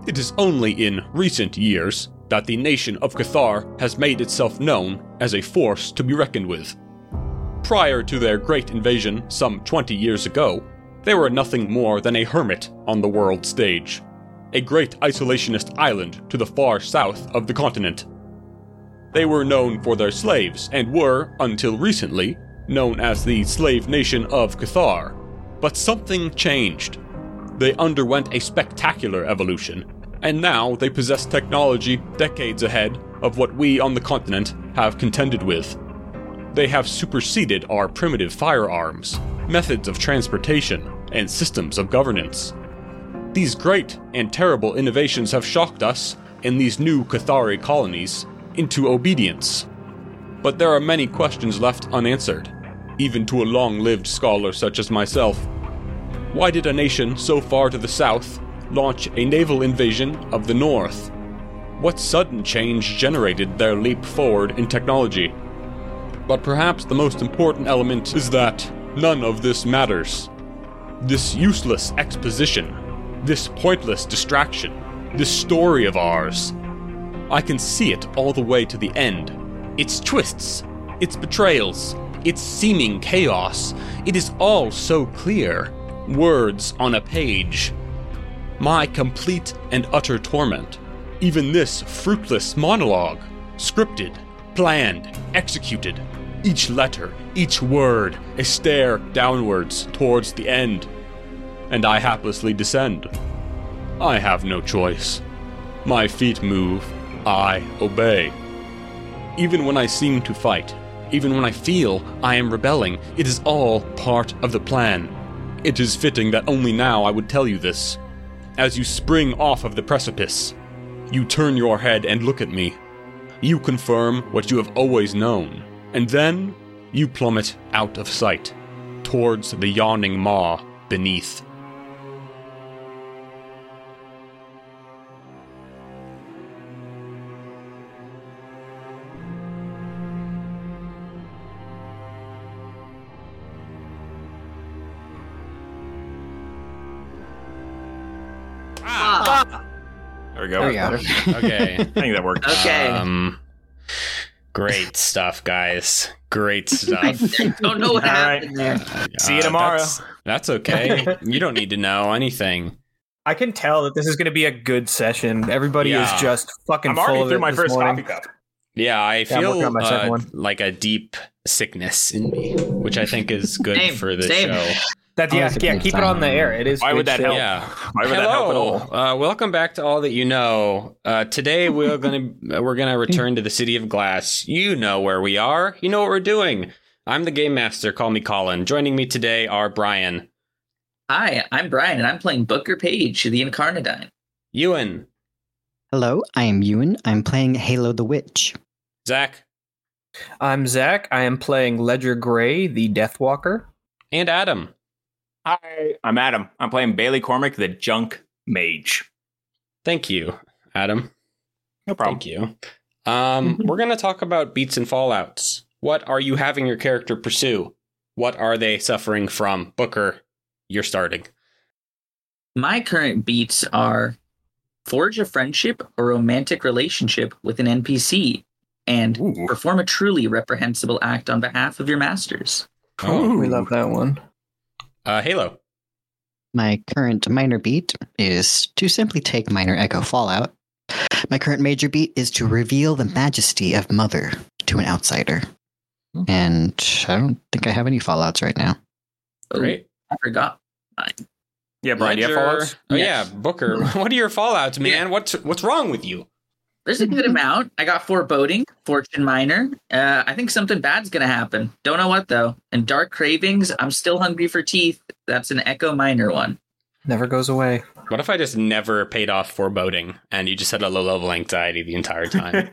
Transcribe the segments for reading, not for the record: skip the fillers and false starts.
It is only in recent years that the nation of Cathar has made itself known as a force to be reckoned with. Prior to their great invasion some 20 years ago, they were nothing more than a hermit on the world stage, a great isolationist island to the far south of the continent. They were known for their slaves and were, until recently, known as the slave nation of Cathar. But something changed. They underwent a spectacular evolution, and now they possess technology decades ahead of what we on the continent have contended with. They have superseded our primitive firearms, methods of transportation, and systems of governance. These great and terrible innovations have shocked us, in these new Cathari colonies, into obedience. But there are many questions left unanswered, even to a long-lived scholar such as myself. Why did a nation so far to the south launch a naval invasion of the north? What sudden change generated their leap forward in technology? But perhaps the most important element is that none of this matters. This useless exposition, this pointless distraction, this story of ours, I can see it all the way to the end. Its twists, its betrayals, its seeming chaos, it is all so clear. Words on a page. My complete and utter torment. Even this fruitless monologue. Scripted, planned, executed. Each letter, each word, a stare downwards towards the end. And I haplessly descend. I have no choice. My feet move. I obey. Even when I seem to fight, even when I feel I am rebelling, it is all part of the plan. It is fitting that only now I would tell you this. As you spring off of the precipice, you turn your head and look at me. You confirm what you have always known, and then you plummet out of sight, towards the yawning maw beneath. There we go. Okay. I think that worked. Okay. Great stuff, guys. Great stuff. I don't know what All right. happened there. See you tomorrow. That's okay. You don't need to know anything. I can tell that this is going to be a good session. Everybody Yeah. is just fucking I'm full already of through it my this first morning. coffee cup. Yeah, I I'm feel working on my second one. like a deep sickness in me, which I think is good Same, for the same. show. That, yeah, keep it on the air. It is. Why would good that shit. help? Yeah. Why would that help at Hello. all? Welcome back to All That You Know. Today we're gonna return to the City of Glass. You know where we are. You know what we're doing. I'm the Game Master. Call me Colin. Joining me today are Brian, Hi, I'm Brian, and I'm playing Booker Page, the Incarnadine. Ewan, Hello, I am Ewan. I'm playing Halo the Witch. Zach, I'm Zach. I am playing Ledger Gray, the Deathwalker. and Adam. Hi, I'm Adam. I'm playing Bailey Cormac, the Junk Mage. Thank you, Adam. No problem. Thank you. We're going to talk about beats and fallouts. What are you having your character pursue? What are they suffering from? Booker, you're starting. My current beats are forge a friendship or romantic relationship with an NPC and Ooh. perform a truly reprehensible act on behalf of your masters. Oh, We love that one. Halo. My current minor beat is to simply take minor echo fallout. My current major beat is to reveal the majesty of Mother to an outsider. And I don't think I have any fallouts right now. Oh, Great. I forgot mine. Yeah, Brian, do you have Ledger. fallouts? Oh, Yes. yeah, Booker. What are your fallouts, man? What's wrong with you? There's a good amount. I got foreboding, fortune minor. I think something bad's gonna happen. Don't know what though. And dark cravings. I'm still hungry for teeth. That's an echo minor one. Never goes away. What if I just never paid off foreboding and you just had a low level anxiety the entire time?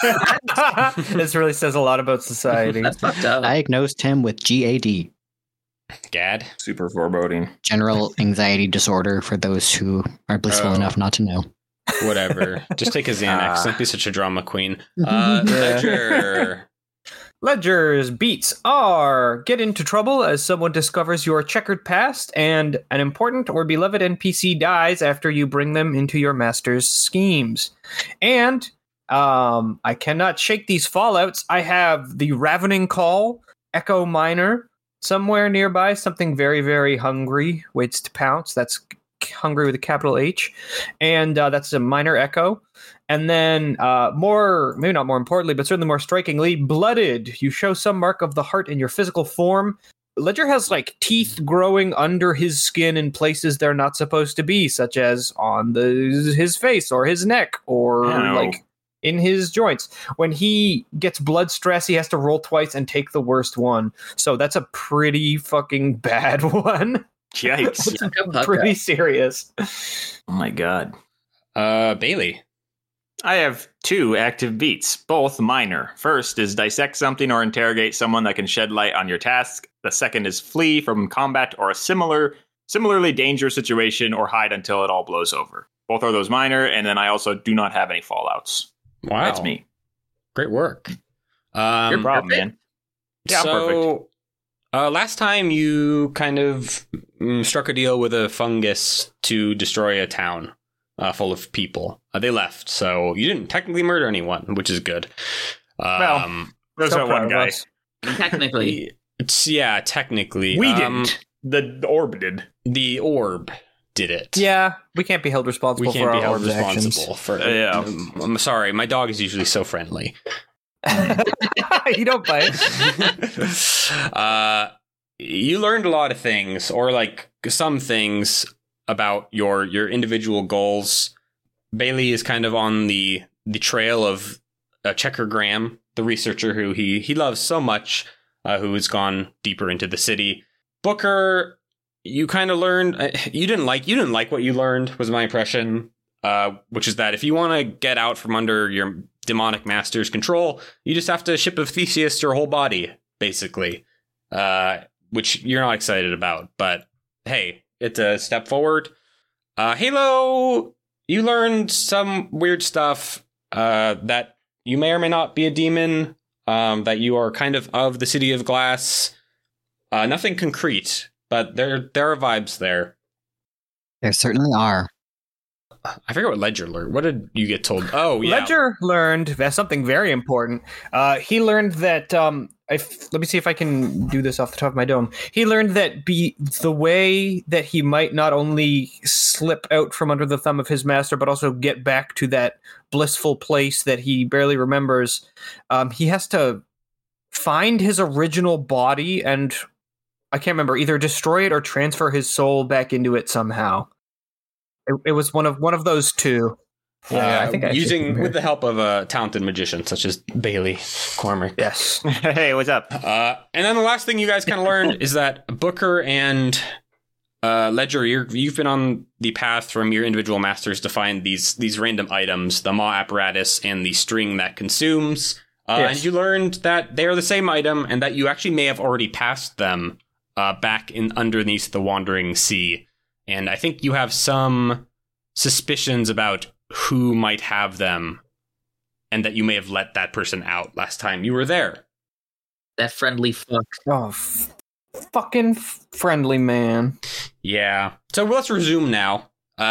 This really says a lot about society. That's fucked up. Diagnosed him with GAD, Gad? Super foreboding. general anxiety disorder for those who are blissful Oh. enough not to know. Whatever. Just take a Xanax. Don't be such a drama queen. Yeah. Ledger. Ledger's beats are get into trouble as someone discovers your checkered past, and an important or beloved NPC dies after you bring them into your master's schemes. And I cannot shake these fallouts. I have the Ravening Call, Echo Minor, somewhere nearby, something very, very hungry waits to pounce. That's hungry with a capital H. And that's a minor echo. And then maybe not more importantly, but certainly more strikingly, Blooded. You show some mark of the heart in your physical form. Ledger has like teeth growing under his skin in places they're not supposed to be, such as on his face or his neck or like in his joints. When he gets blood stress, he has to roll twice and take the worst one. So that's a pretty fucking bad one. Yikes. Pretty serious. Oh my god. Bailey. I have 2 active beats, both minor. First is dissect something or interrogate someone that can shed light on your task. The second is flee from combat or a similarly dangerous situation or hide until it all blows over. Both are those minor, and then I also do not have any fallouts. Wow. That's me. Great work. Your problem, man. Yeah, so, perfect. Last time you kind of struck a deal with a fungus to destroy a town full of people. They left, so you didn't technically murder anyone, which is good. There's that one guy. Technically. Technically. We didn't. The orb did. The orb did it. Yeah, we can't be held responsible for our orb's actions. I'm sorry, my dog is usually so friendly. You don't bite. You learned a lot of things, or like some things about your individual goals. Bailey is kind of on the trail of Checker Graham, the researcher who he loves so much, who has gone deeper into the city. Booker, you kind of learned you didn't like what you learned, was my impression, which is that if you want to get out from under your demonic master's control, you just have to ship of Theseus your whole body, basically, which you're not excited about. But hey, it's a step forward. Halo, you learned some weird stuff, that you may or may not be a demon, that you are kind of the City of Glass. Nothing concrete, but there are vibes there. There certainly are. I forget what Ledger learned. What did you get told? Oh, yeah. Ledger learned something very important. He learned that let me see if I can do this off the top of my dome. He learned that the way that he might not only slip out from under the thumb of his master, but also get back to that blissful place that he barely remembers, he has to find his original body and, I can't remember, either destroy it or transfer his soul back into it somehow. It was one of those two. Yeah, I think with the help of a talented magician such as Bailey Cormac. Yes. Hey, what's up? And then the last thing you guys kind of learned is that Booker and Ledger, you've been on the path from your individual masters to find these random items, the maw apparatus and the string that consumes. Yes. And you learned that they are the same item and that you actually may have already passed them back in underneath the Wandering Sea. And I think you have some suspicions about who might have them, and that you may have let that person out last time you were there. That friendly fuck. Oh, fucking friendly man. Yeah. So let's resume now.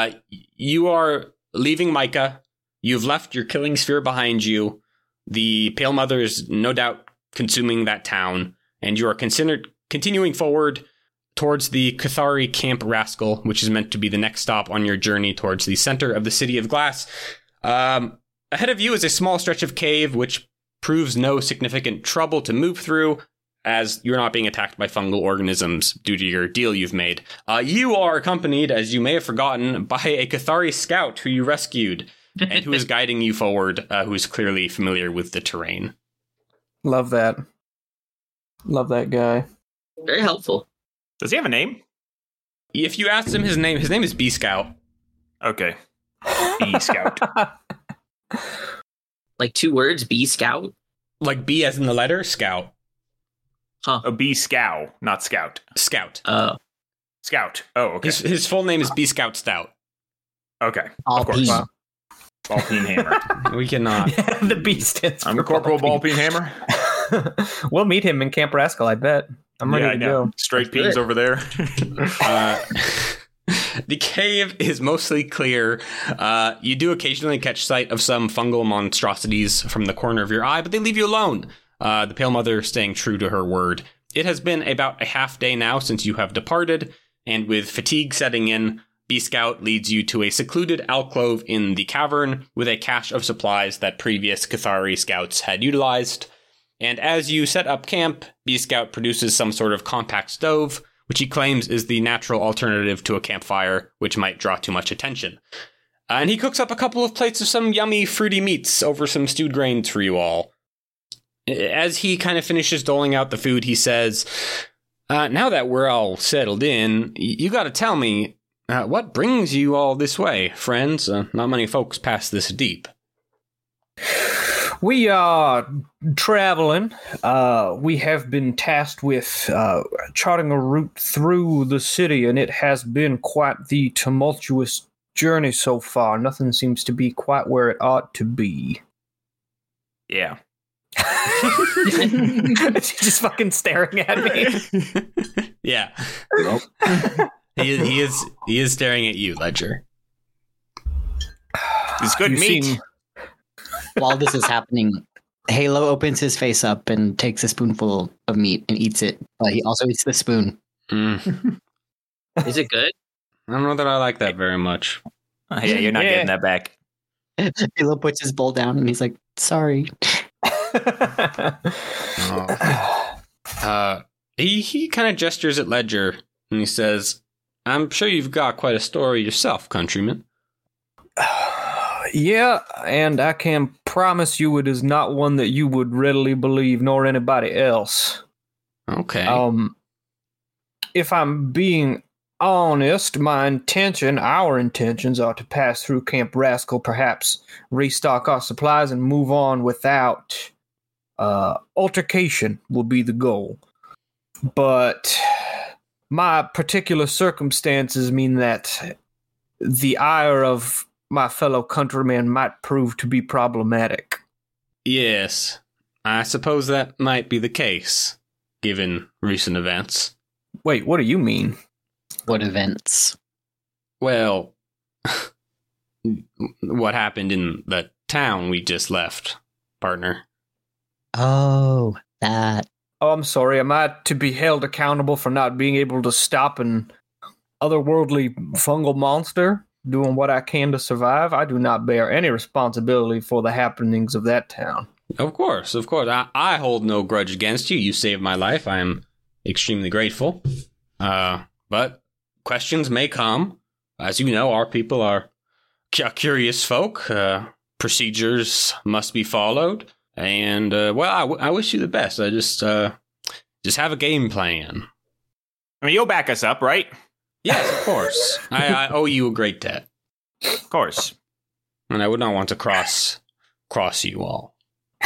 You are leaving Micah. You've left your killing sphere behind you. The Pale Mother is no doubt consuming that town, and you are continuing forward towards the Cathari Camp Rascal, which is meant to be the next stop on your journey towards the center of the City of Glass. Ahead of you is a small stretch of cave, which proves no significant trouble to move through, as you're not being attacked by fungal organisms due to your deal you've made. You are accompanied, as you may have forgotten, by a Cathari scout who you rescued, and who is guiding you forward, who is clearly familiar with the terrain. Love that. Love that guy. Very helpful. Does he have a name? If you asked him his name is B-Scout. Okay. B-Scout. Like 2 words, B Scout? Like B as in the letter, Scout. Huh. A B-Scow, not Scout. Scout. Scout. Oh, okay. His full name is B-Scout Stout. Okay. All of course. peen. Ball peen hammer. We cannot. The B stands for I'm Corporal Ball Peen Hammer. We'll meet him in Camp Rascal, I bet. I'm ready to go. Straight beams over there. The cave is mostly clear. You do occasionally catch sight of some fungal monstrosities from the corner of your eye, but they leave you alone. The Pale Mother staying true to her word. It has been about a half day now since you have departed, and with fatigue setting in, B-Scout leads you to a secluded alcove in the cavern with a cache of supplies that previous Cathari scouts had utilized. And as you set up camp, B-Scout produces some sort of compact stove, which he claims is the natural alternative to a campfire, which might draw too much attention. And he cooks up a couple of plates of some yummy, fruity meats over some stewed grains for you all. As he kind of finishes doling out the food, he says, now that we're all settled in, you gotta tell me, what brings you all this way, friends? Not many folks pass this deep. We are traveling. We have been tasked with charting a route through the city, and it has been quite the tumultuous journey so far. Nothing seems to be quite where it ought to be. Yeah. She's just fucking staring at me. Yeah. Nope. He is staring at you, Ledger. It's good meat. While this is happening, Halo opens his face up and takes a spoonful of meat and eats it. He also eats the spoon. Is it good? I don't know that I like that very much. Yeah, you're not getting that back. Halo puts his bowl down and he's like, sorry. He kind of gestures at Ledger and he says, I'm sure you've got quite a story yourself, countryman. Yeah, and I can promise you it is not one that you would readily believe, nor anybody else. Okay. If I'm being honest, our intentions are to pass through Camp Rascal, perhaps restock our supplies and move on without altercation will be the goal. But my particular circumstances mean that the ire of my fellow countrymen might prove to be problematic. Yes, I suppose that might be the case, given recent events. Wait, what do you mean? What events? Well, what happened in the town we just left, partner? Oh, that. Oh, I'm sorry. Am I to be held accountable for not being able to stop an otherworldly fungal monster doing what I can to survive? I do not bear any responsibility for the happenings of that town. Of course. I hold no grudge against you. You saved my life. I am extremely grateful. But questions may come. As you know, our people are curious folk. Procedures must be followed. And, I wish you the best. I just have a game plan. I mean, you'll back us up, right? Yes, of course. I owe you a great debt. Of course. And I would not want to cross you all.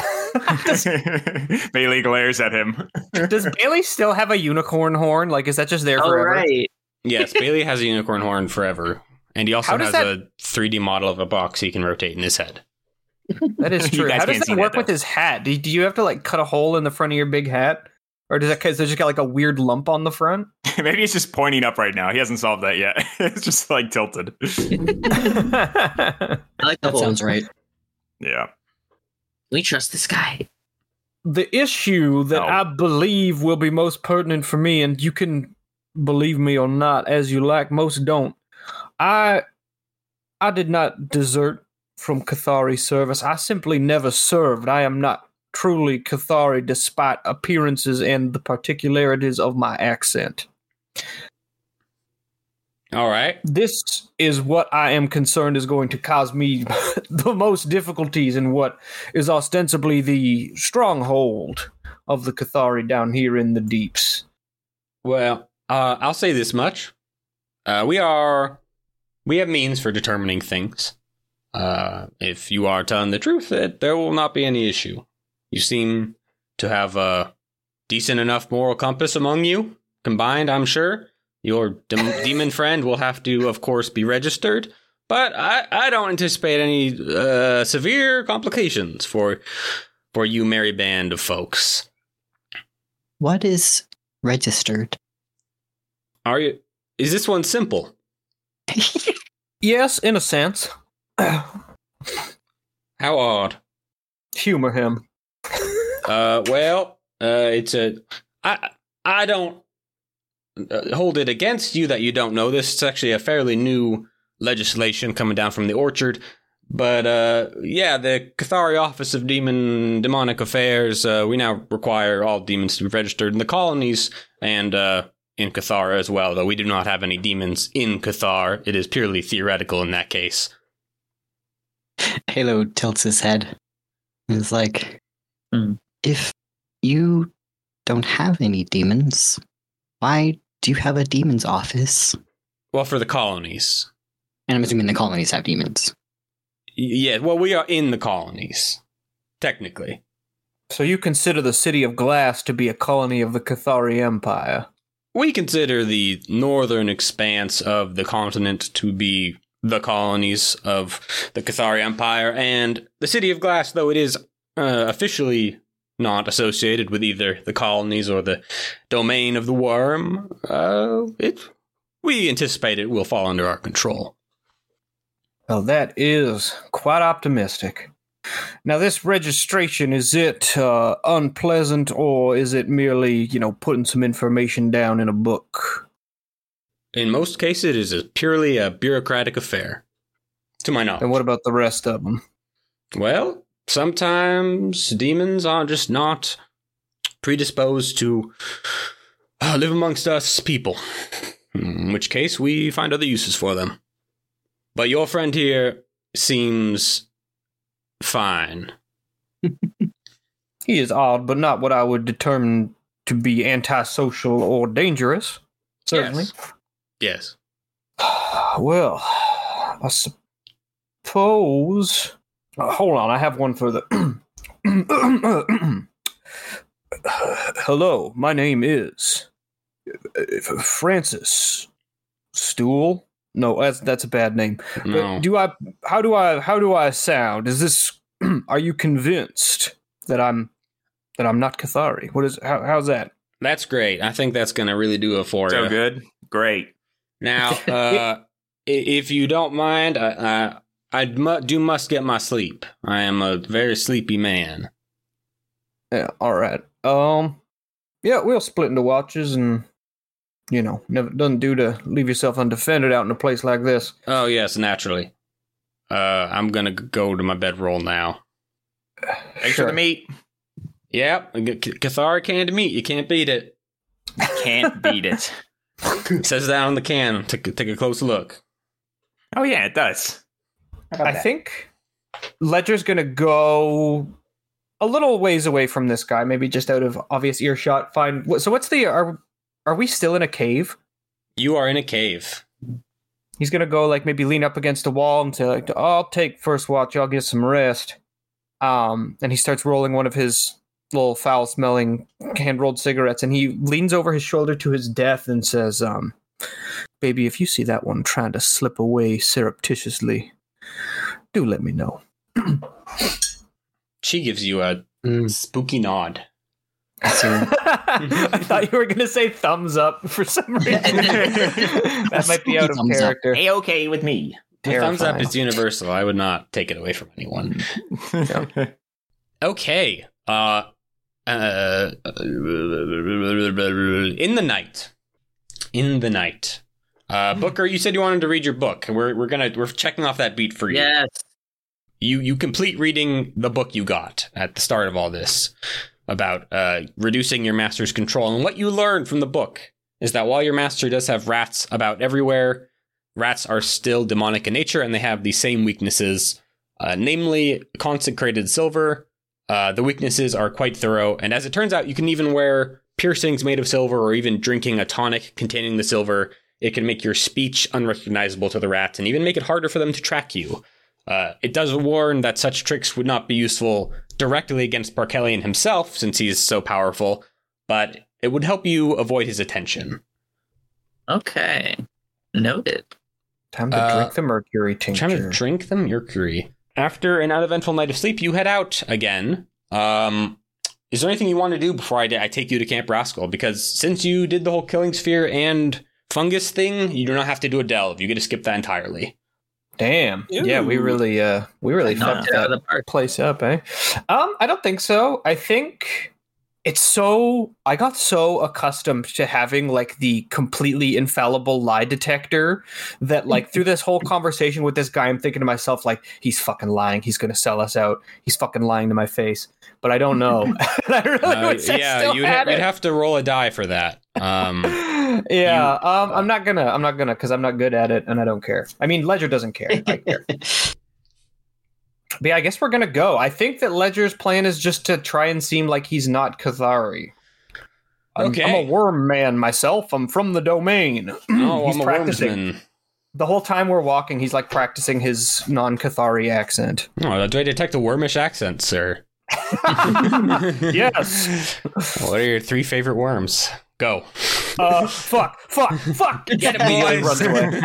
Bailey glares at him. Does Bailey still have a unicorn horn? Like, is that just there forever? Right. Yes, Bailey has a unicorn horn forever. And he also has a 3D model of a box he can rotate in his head. That is true. How does that work with his hat? Do you have to, like, cut a hole in the front of your big hat? Or does it just got, like, a weird lump on the front? Maybe it's just pointing up right now. He hasn't solved that yet. It's just, like, tilted. I like the That whole. sounds right. Yeah. We trust this guy. The issue that I believe will be most pertinent for me, and you can believe me or not as you like, most don't. I did not desert from Cathari service. I simply never served. I am not truly Cathari despite appearances and the particularities of my accent. All right. This is what I am concerned is going to cause me the most difficulties in what is ostensibly the stronghold of the Cathari down here in the deeps. Well, I'll say this much. We have means for determining things. If you are telling the truth, there will not be any issue. You seem to have a decent enough moral compass among you, combined, I'm sure. Your demon friend will have to, of course, be registered, but I don't anticipate any severe complications for for you merry band of folks. What is registered? Is this one simple? Yes, in a sense. How odd. Humor him. It's I don't hold it against you that you don't know this. It's actually a fairly new legislation coming down from the Orchard. But, the Cathari Office of Demonic Affairs, we now require all demons to be registered in the colonies and in Cathar as well, though we do not have any demons in Cathar. It is purely theoretical in that case. Halo tilts his head. It's like, if you don't have any demons, why do you have a demon's office? Well, for the colonies. And I'm assuming the colonies have demons. Yeah, well, we are in the colonies, technically. So you consider the City of Glass to be a colony of the Cathari Empire? We consider the northern expanse of the continent to be the colonies of the Cathari Empire, and the City of Glass, though it is officially not associated with either the colonies or the domain of the worm, we anticipate it will fall under our control. Well, that is quite optimistic. Now, this registration, is it unpleasant, or is it merely, putting some information down in a book? In most cases, it is purely a bureaucratic affair, to my knowledge. And what about the rest of them? Well, sometimes demons are just not predisposed to live amongst us people, in which case we find other uses for them. But your friend here seems fine. He is odd, but not what I would determine to be antisocial or dangerous. Certainly. Yes. Well, I suppose... hold on, I have one for the... Hello, my name is... Francis Stool. No, that's a bad name. No. How do I sound? Is this are you convinced that I'm not Cathari? How's that? That's great. I think that's going to really do it for you. So good. Great. Now, if you don't mind, I must get my sleep. I am a very sleepy man. Yeah, all right. Yeah, we'll split into watches and never doesn't do to leave yourself undefended out in a place like this. Oh, yes, naturally. I'm going to go to my bedroll now. Thanks for the meat. Yep, Cathari canned meat. You can't beat it. Can't beat it. It says that on the can. Take a close look. Oh, yeah, it does. I think Ledger's going to go a little ways away from this guy, maybe just out of obvious earshot. So what's the... Are we still in a cave? You are in a cave. He's going to go, maybe lean up against a wall and say, I'll take first watch, I'll get some rest. And he starts rolling one of his little foul-smelling hand-rolled cigarettes, and he leans over his shoulder to his death and says, baby, if you see that one trying to slip away surreptitiously, do let me know. She gives you a spooky nod. I thought you were going to say thumbs up for some reason. That might be out of character. A-okay with me. The thumbs up is universal. I would not take it away from anyone. Okay. In the night. Booker, you said you wanted to read your book. We're checking off that beat for you. Yes. You complete reading the book you got at the start of all this about reducing your master's control. And what you learned from the book is that while your master does have rats about everywhere, rats are still demonic in nature, and they have the same weaknesses, namely consecrated silver. The weaknesses are quite thorough, and as it turns out, you can even wear piercings made of silver, or even drinking a tonic containing the silver. It can make your speech unrecognizable to the rats, and even make it harder for them to track you. It does warn that such tricks would not be useful directly against Barkellian himself, since he's so powerful, but it would help you avoid his attention. Okay. Noted. Time to drink the mercury tincture. Time to drink the mercury. After an uneventful night of sleep, you head out again Is there anything you want to do before I take you to Camp Rascal? Because since you did the whole Killing Sphere and fungus thing, you do not have to do a delve. You get to skip that entirely. Damn. Ooh. Yeah, we really Knocked fucked it out of that the park. place up, eh? I don't think so. I think I got so accustomed to having like the completely infallible lie detector that like through this whole conversation with this guy, I'm thinking to myself like, he's fucking lying. He's going to sell us out. He's fucking lying to my face. But I don't know. I really wish I still you'd had it. have to roll a die for that. I'm not gonna because I'm not good at it and I don't care. I mean, Ledger doesn't care. I care. But yeah, I guess we're gonna go. I think that Ledger's plan is just to try and seem like he's not Cathari. I'm a worm man myself. I'm from the domain. Oh, He's I'm a practicing. wormsman. The whole time we're walking, he's like practicing his non-Cathari accent. Oh, do I detect a wormish accent, sir? Yes. What are your 3 favorite worms? Go. Fuck. Get him, boys.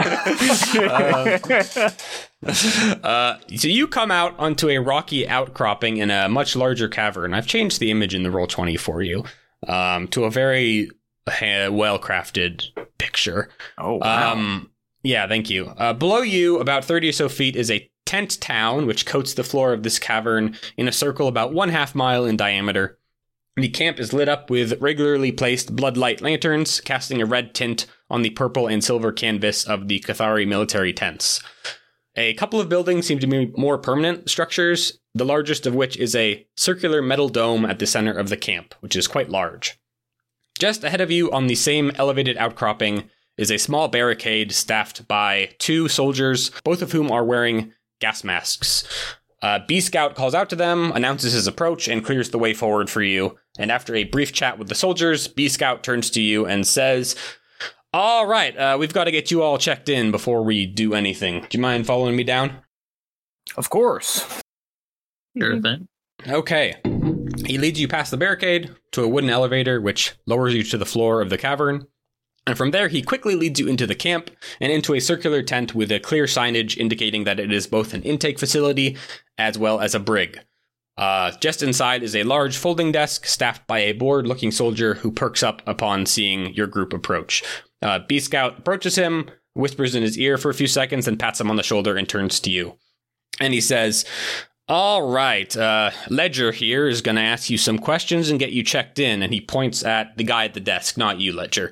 Runs away. So you come out onto a rocky outcropping in a much larger cavern. I've changed the image in the Roll20 for you to a very well-crafted picture. Oh, wow. Yeah, thank you. Below you, about 30 or so feet, is a tent town, which coats the floor of this cavern in a circle about 1/2 mile in diameter. The camp is lit up with regularly placed bloodlight lanterns, casting a red tint on the purple and silver canvas of the Cathari military tents. A couple of buildings seem to be more permanent structures, the largest of which is a circular metal dome at the center of the camp, which is quite large. Just ahead of you on the same elevated outcropping is a small barricade staffed by 2 soldiers, both of whom are wearing gas masks. B-Scout calls out to them, announces his approach, and clears the way forward for you. And after a brief chat with the soldiers, B-Scout turns to you and says, "All right, we've got to get you all checked in before we do anything. Do you mind following me down?" Of course. Sure thing. Okay. He leads you past the barricade to a wooden elevator, which lowers you to the floor of the cavern. And from there, he quickly leads you into the camp and into a circular tent with a clear signage indicating that it is both an intake facility as well as a brig. Just inside is a large folding desk staffed by a bored-looking soldier who perks up upon seeing your group approach. B-Scout approaches him, whispers in his ear for a few seconds, and pats him on the shoulder and turns to you. And he says, "All right, Ledger here is going to ask you some questions and get you checked in." And he points at the guy at the desk, not you, Ledger.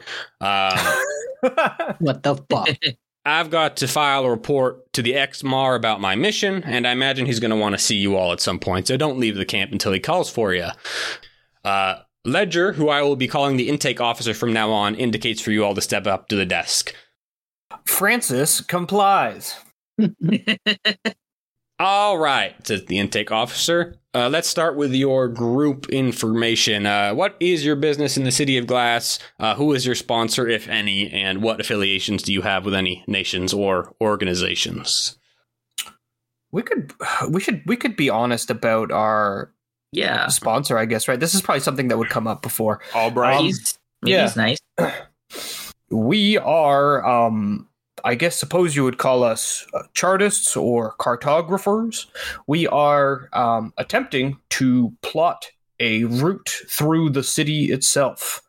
What the fuck? I've got to file a report to the ex-Mar about my mission, and I imagine he's going to want to see you all at some point, so don't leave the camp until he calls for you. Ledger, who I will be calling the intake officer from now on, indicates for you all to step up to the desk. Francis complies. All right, says the intake officer. Let's start with your group information. What is your business in the City of Glass? Who is your sponsor, if any, and what affiliations do you have with any nations or organizations? We could be honest about our Yeah. sponsor, I guess, right? This is probably something that would come up before. Albright. He's nice. We are, I guess, suppose you would call us chartists or cartographers. We are attempting to plot a route through the city itself.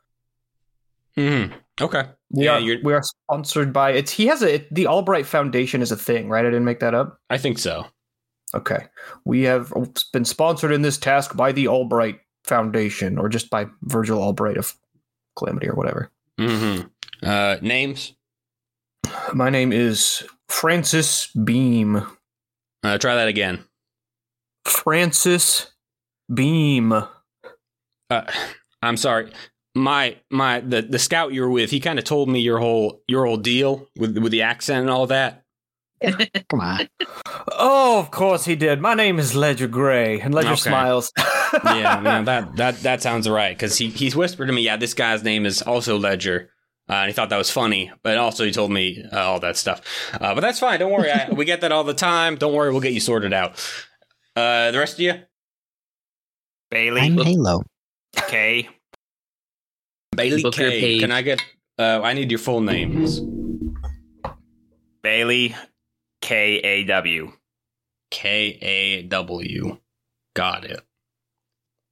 Okay. We are sponsored by the Albright Foundation is a thing, right? I didn't make that up. I think so. Okay. We have been sponsored in this task by the Albright Foundation, or just by Virgil Albright of Calamity or whatever. Names? My name is Francis Beam. Try that again. Francis Beam. I'm sorry. The scout you were with, he kind of told me your whole deal with the accent and all that. Come on. Oh, of course he did. My name is Ledger Gray, and Ledger smiles. Yeah, no, that sounds right, because he's whispered to me, yeah, this guy's name is also Ledger. And he thought that was funny, but also he told me all that stuff. But that's fine. Don't worry. We get that all the time. Don't worry. We'll get you sorted out. The rest of you? Bailey. I'm Halo. K. Bailey Booker K. Page. Can I get... I need your full names. Bailey K-A-W. K-A-W. Got it.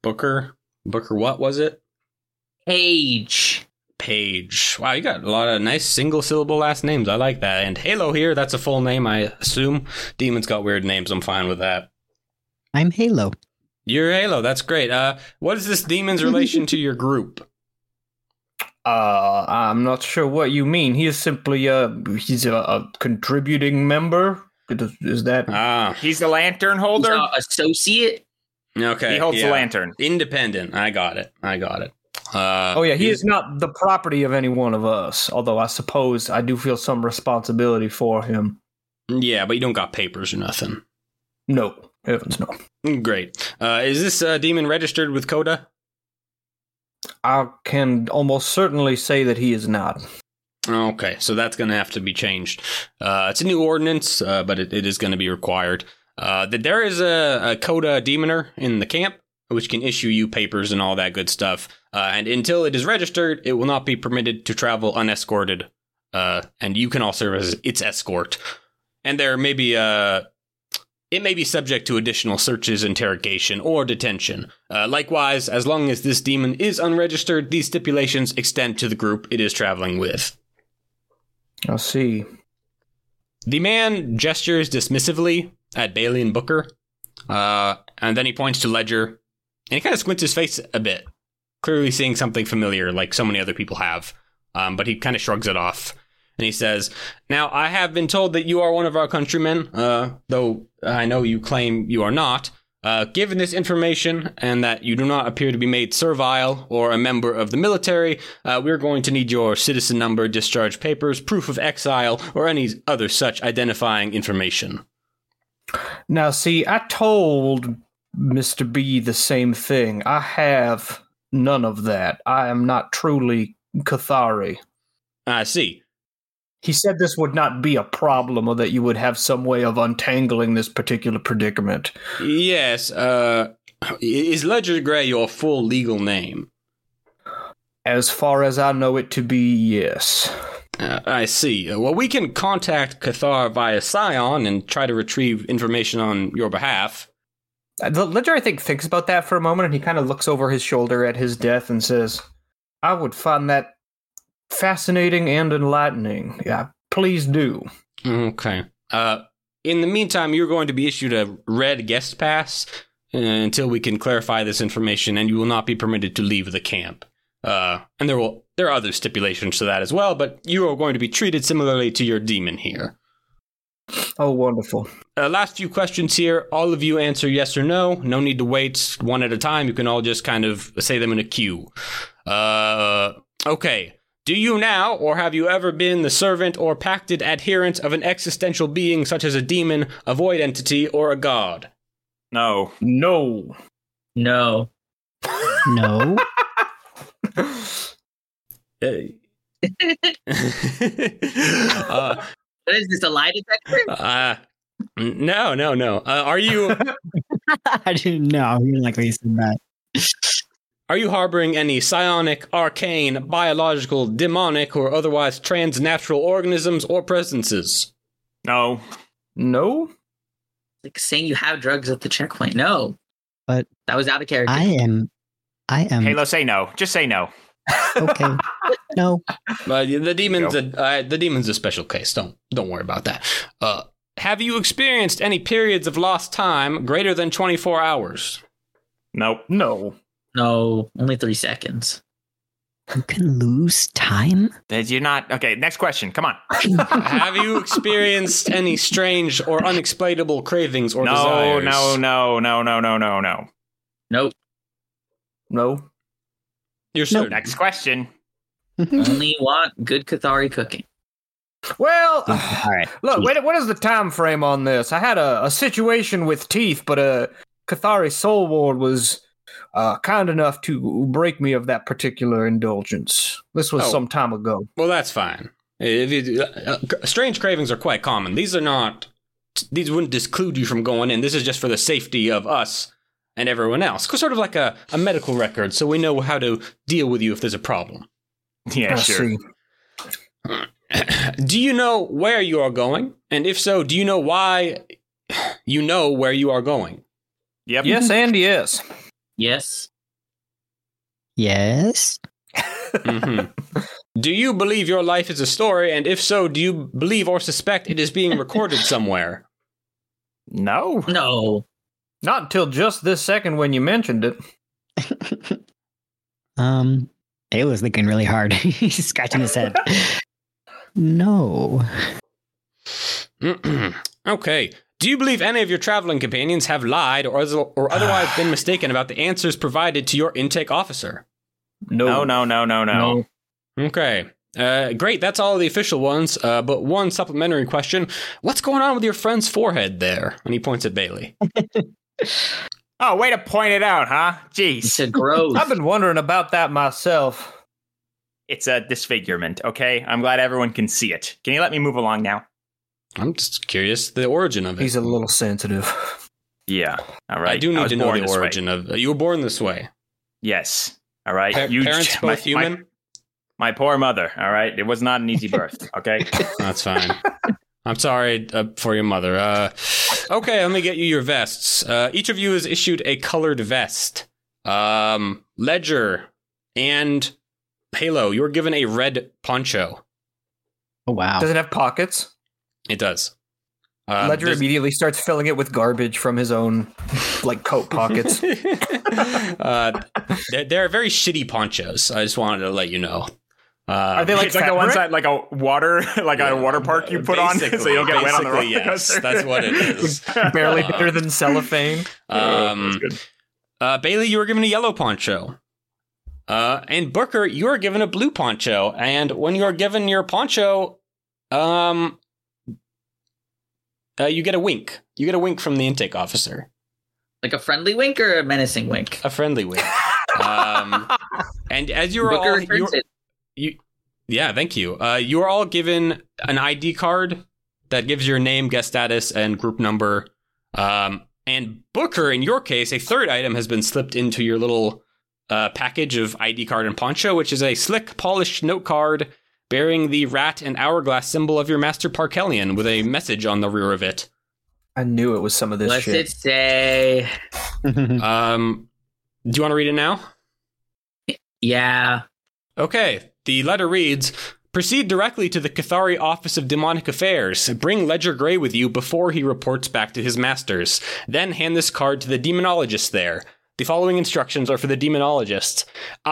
Booker. Booker, what was it? Page. Page. Wow, you got a lot of nice single-syllable last names. I like that. And Halo here, that's a full name, I assume. Demons got weird names. I'm fine with that. I'm Halo. You're Halo. That's great. What is this demon's relation to your group? I'm not sure what you mean. He is simply he's a contributing member. Is that? He's the lantern holder. Associate. Okay. He holds the lantern. Independent. I got it. He is not the property of any one of us. Although I suppose I do feel some responsibility for him. Yeah, but you don't got papers or nothing. No, heavens no. Great. Is this demon registered with Coda? I can almost certainly say that he is not. Okay, so that's going to have to be changed. It's a new ordinance, but it is going to be required. There is a Coda demoner in the camp, which can issue you papers and all that good stuff. And until it is registered, it will not be permitted to travel unescorted. And you can all serve as its escort. And there may be it may be subject to additional searches, interrogation, or detention. Likewise, as long as this demon is unregistered, these stipulations extend to the group it is traveling with. I'll see. The man gestures dismissively at Bailey and Booker, and then he points to Ledger, and he kind of squints his face a bit, clearly seeing something familiar like so many other people have, but he kind of shrugs it off. And he says, "Now, I have been told that you are one of our countrymen, though I know you claim you are not. Given this information, and that you do not appear to be made servile or a member of the military, we're going to need your citizen number, discharge papers, proof of exile, or any other such identifying information." Now, see, I told Mr. B the same thing. I have none of that. I am not truly Cathari. I see. He said this would not be a problem, or that you would have some way of untangling this particular predicament. Yes, is Ledger Gray your full legal name? As far as I know it to be, yes. I see. Well, we can contact Cathar via Scion and try to retrieve information on your behalf. The Ledger, I think, thinks about that for a moment, and he kind of looks over his shoulder at his death and says, "I would find that fascinating and enlightening. Yeah, please do." Okay. In the meantime, you're going to be issued a red guest pass until we can clarify this information, and you will not be permitted to leave the camp. And there are other stipulations to that as well, but you are going to be treated similarly to your demon here. Oh, wonderful. Last few questions here. All of you answer yes or no. No need to wait one at a time. You can all just kind of say them in a queue. Okay. Do you now, or have you ever been the servant or pacted adherent of an existential being such as a demon, a void entity, or a god? No. No. No. No. What is this, a lie detector? No. Are you... I didn't know. You like when you said that. Are you harboring any psionic, arcane, biological, demonic, or otherwise transnatural organisms or presences? No. No? Like saying you have drugs at the checkpoint. No. But that was out of character. I am. Halo, say no. Just say no. Okay. No. The demon's a special case. Don't worry about that. Have you experienced any periods of lost time greater than 24 hours? Nope. No. No, only 3 seconds. You can lose time? Did you not? Okay, next question. Come on. Have you experienced any strange or unexplainable cravings or desires? No. Nope. No. You're certain. Next question. Only want good Cathari cooking. Well, All right. look, what is the time frame on this? I had a situation with Teeth, but Cathari Soul Ward was kind enough to break me of that particular indulgence. This was some time ago. Well, that's fine. Strange cravings are quite common. These wouldn't disclude you from going in. This is just for the safety of us and everyone else. Sort of like a medical record, so we know how to deal with you if there's a problem. Yeah, sure. See. Do you know where you are going? And if so, do you know why you know where you are going? Yep. Yes and yes. Yes. Yes. Do you believe your life is a story, and if so, do you believe or suspect it is being recorded somewhere? No. No. Not until just this second when you mentioned it. Ayla's thinking really hard. He's scratching his head. No. Okay. Do you believe any of your traveling companions have lied or otherwise been mistaken about the answers provided to your intake officer? No. Okay. Great, that's all of the official ones, but one supplementary question. What's going on with your friend's forehead there? And he points at Bailey. Oh, way to point it out, huh? Jeez. It's a growth. I've been wondering about that myself. It's a disfigurement, okay? I'm glad everyone can see it. Can you let me move along now? I'm just curious the origin of it. He's a little sensitive. Yeah, all right. I do need was to know born the this way. origin of you were born this way. Yes, all right. Parents both human? My poor mother, all right? It was not an easy birth, okay? That's fine. I'm sorry for your mother. Okay, let me get you your vests. Each of you is issued a colored vest. Ledger and Halo, you're given a red poncho. Oh, wow. Does it have pockets? It does. Ledger immediately starts filling it with garbage from his own, coat pockets. They're very shitty ponchos. I just wanted to let you know. Are they It's like the ones fabric? that like a water park you put on so you don't get wet on the roller yes, coaster. that's what it is. Barely better than cellophane. Bailey, you were given a yellow poncho. And Booker, you are given a blue poncho. And when you are given your poncho, you get a wink. You get a wink from the intake officer. Like a friendly wink or a menacing wink? A friendly wink. And as you are Booker all... returns it. Yeah, thank you. You are all given an ID card that gives your name, guest status, and group number. And Booker, in your case, a third item has been slipped into your little package of ID card and poncho, which is a slick, polished note card bearing the rat and hourglass symbol of your master Parkellian with a message on the rear of it. I knew it was some of this What's shit. it say? Do you want to read it now? Yeah. Okay, the letter reads, proceed directly to the Cathari Office of Demonic Affairs. Bring Ledger Gray with you before he reports back to his masters. Then hand this card to the demonologist there. The following instructions are for the demonologist.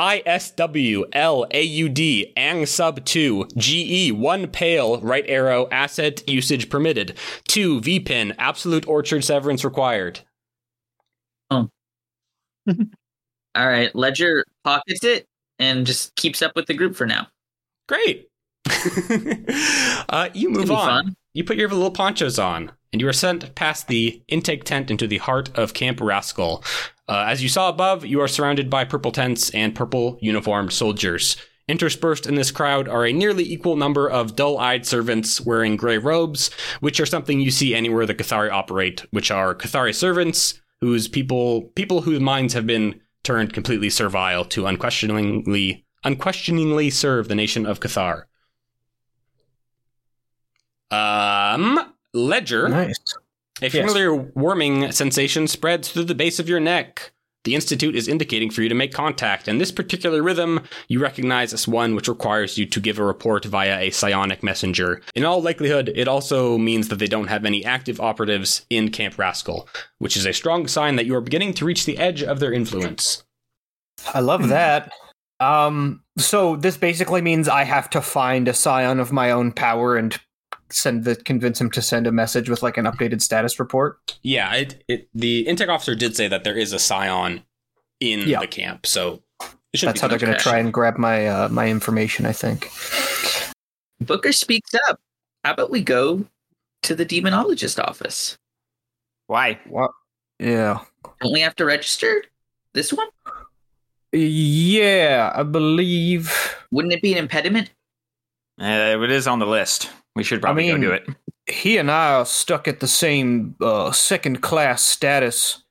ISWLAUD Ang Sub 2 GE 1 Pale right arrow asset usage permitted. 2 VPIN Absolute Orchard Severance required. All right. Ledger pockets it and just keeps up with the group for now. Great. You move It'll be on. fun. You put your little ponchos on, and you are sent past the intake tent into the heart of Camp Rascal. As you saw above, you are surrounded by purple tents and purple uniformed soldiers. Interspersed in this crowd are a nearly equal number of dull-eyed servants wearing gray robes, which are something you see anywhere the Cathari operate, which are Cathari servants, whose people whose minds have been turned completely servile to unquestioningly serve the nation of Cathar. Ledger. Nice. A familiar warming sensation spreads through the base of your neck. The Institute is indicating for you to make contact, and this particular rhythm you recognize as one which requires you to give a report via a psionic messenger. In all likelihood, it also means that they don't have any active operatives in Camp Rascal, which is a strong sign that you are beginning to reach the edge of their influence. I love that. So this basically means I have to find a scion of my own power and convince him to send a message with an updated status report. Yeah, the intake officer did say that there is a scion in the camp, so it should that's be how they're going to try and grab my my information, I think. Booker speaks up. How about we go to the demonologist office? Why? What? Yeah. Don't we have to register this one? Yeah, I believe. Wouldn't it be an impediment? It is on the list. We should probably go do it. He and I are stuck at the same second-class status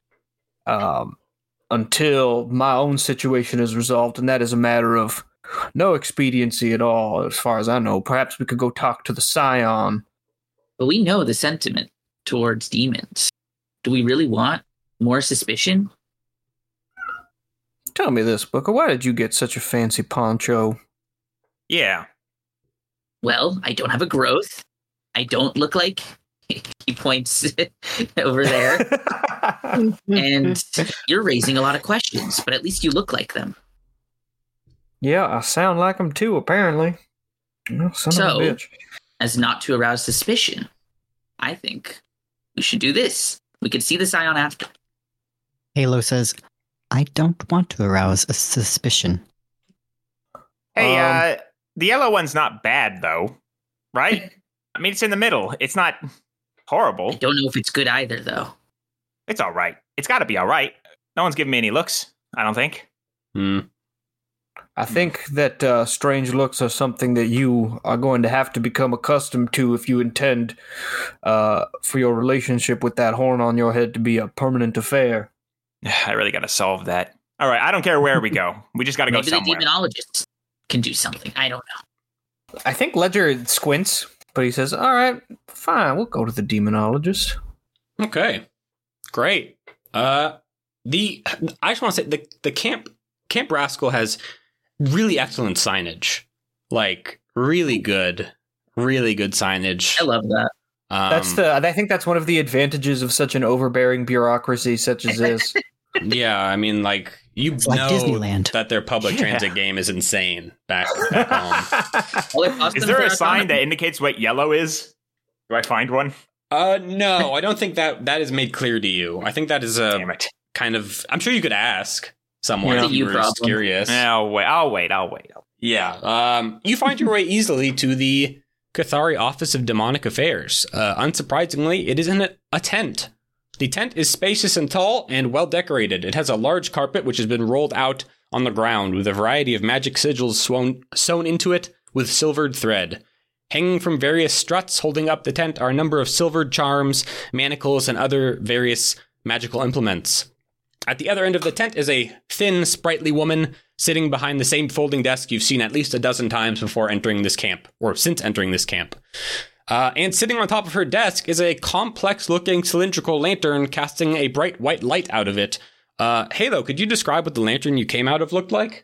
until my own situation is resolved, and that is a matter of no expediency at all, as far as I know. Perhaps we could go talk to the scion. But we know the sentiment towards demons. Do we really want more suspicion? Tell me this, Booker. Why did you get such a fancy poncho? Yeah. Well, I don't have a growth. I don't look like he points over there. And you're raising a lot of questions, but at least you look like them. Yeah, I sound like them too, apparently. Well, son of a bitch. As not to arouse suspicion, I think we should do this. We could see the Scion after. Halo says, I don't want to arouse a suspicion. Hey, the yellow one's not bad, though. Right? I mean, it's in the middle. It's not horrible. I don't know if it's good either, though. It's all right. It's got to be all right. No one's giving me any looks, I don't think. I think that strange looks are something that you are going to have to become accustomed to if you intend for your relationship with that horn on your head to be a permanent affair. I really got to solve that. All right, I don't care where we go. We just got to go Maybe somewhere. the demonologists can do something. I don't know. I think Ledger squints, but he says, all right, fine, we'll go to the demonologist. Okay, great. I just want to say the Camp Rascal has really excellent signage, like really good signage. I love that. I think that's one of the advantages of such an overbearing bureaucracy such as this. Yeah, I mean, like It's like Disneyland. that their public transit game is insane back home. Is there a sign that indicates what yellow is? Do I find one? No, I don't think that is made clear to you. I think that is a Damn it. kind of. I'm sure you could ask someone Yeah. if you You were problem. curious. I'll wait. Yeah. You find your way easily to the Cathari Office of Demonic Affairs. Unsurprisingly, it is in a tent. The tent is spacious and tall and well decorated. It has a large carpet which has been rolled out on the ground with a variety of magic sigils sewn into it with silvered thread. Hanging from various struts holding up the tent are a number of silvered charms, manacles, and other various magical implements. At the other end of the tent is a thin, sprightly woman sitting behind the same folding desk you've seen at least a dozen times before entering this camp, or since entering this camp. And sitting on top of her desk is a complex-looking cylindrical lantern casting a bright white light out of it. Halo, could you describe what the lantern you came out of looked like?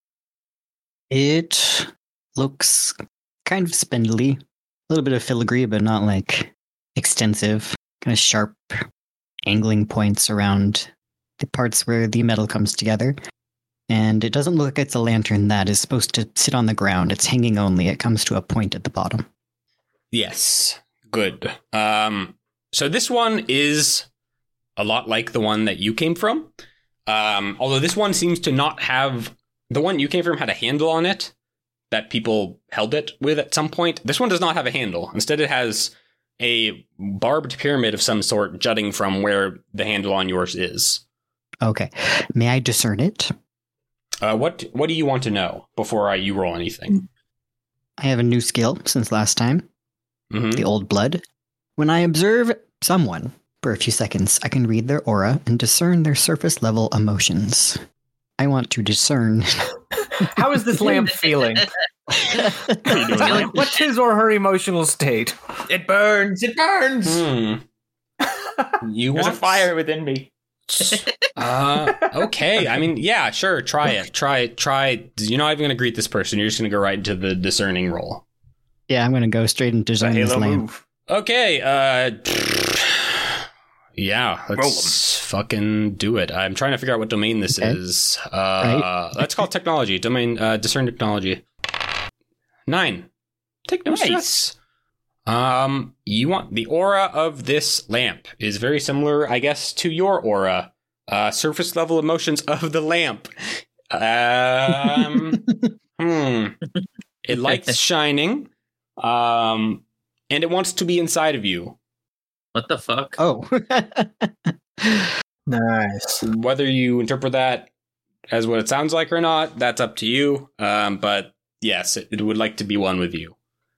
It looks kind of spindly, a little bit of filigree, but not like extensive. Kind of sharp, angling points around the parts where the metal comes together. And it doesn't look like it's a lantern that is supposed to sit on the ground. It's hanging only. It comes to a point at the bottom. Yes. Good. So this one is a lot like the one that you came from. Although this one seems to not have... The one you came from had a handle on it that people held it with at some point. This one does not have a handle. Instead, it has a barbed pyramid of some sort jutting from where the handle on yours is. Okay. May I discern it? What do you want to know before you roll anything? I have a new skill since last time. Mm-hmm. The Old Blood. When I observe someone for a few seconds, I can read their aura and discern their surface level emotions. I want to discern. How is this lamp feeling? What's his or her emotional state? It burns. You There's want a fire within me. Okay. I mean, yeah, sure. Try it. Try. You're not even going to greet this person. You're just going to go right into the discerning roll. Yeah, I'm going to go straight into It's a discern this Halo lamp. move. Okay. Yeah. Let's fucking do it. I'm trying to figure out what domain this Okay. is. Right. Let's call it technology. Domain. Discern technology. 9. Take no Nice. stress. You want the aura of this lamp is very similar, I guess, to your aura. Surface level emotions of the lamp. It likes shining. And it wants to be inside of you. What the fuck? Oh. Nice. Whether you interpret that as what it sounds like or not, that's up to you. But yes, it would like to be one with you.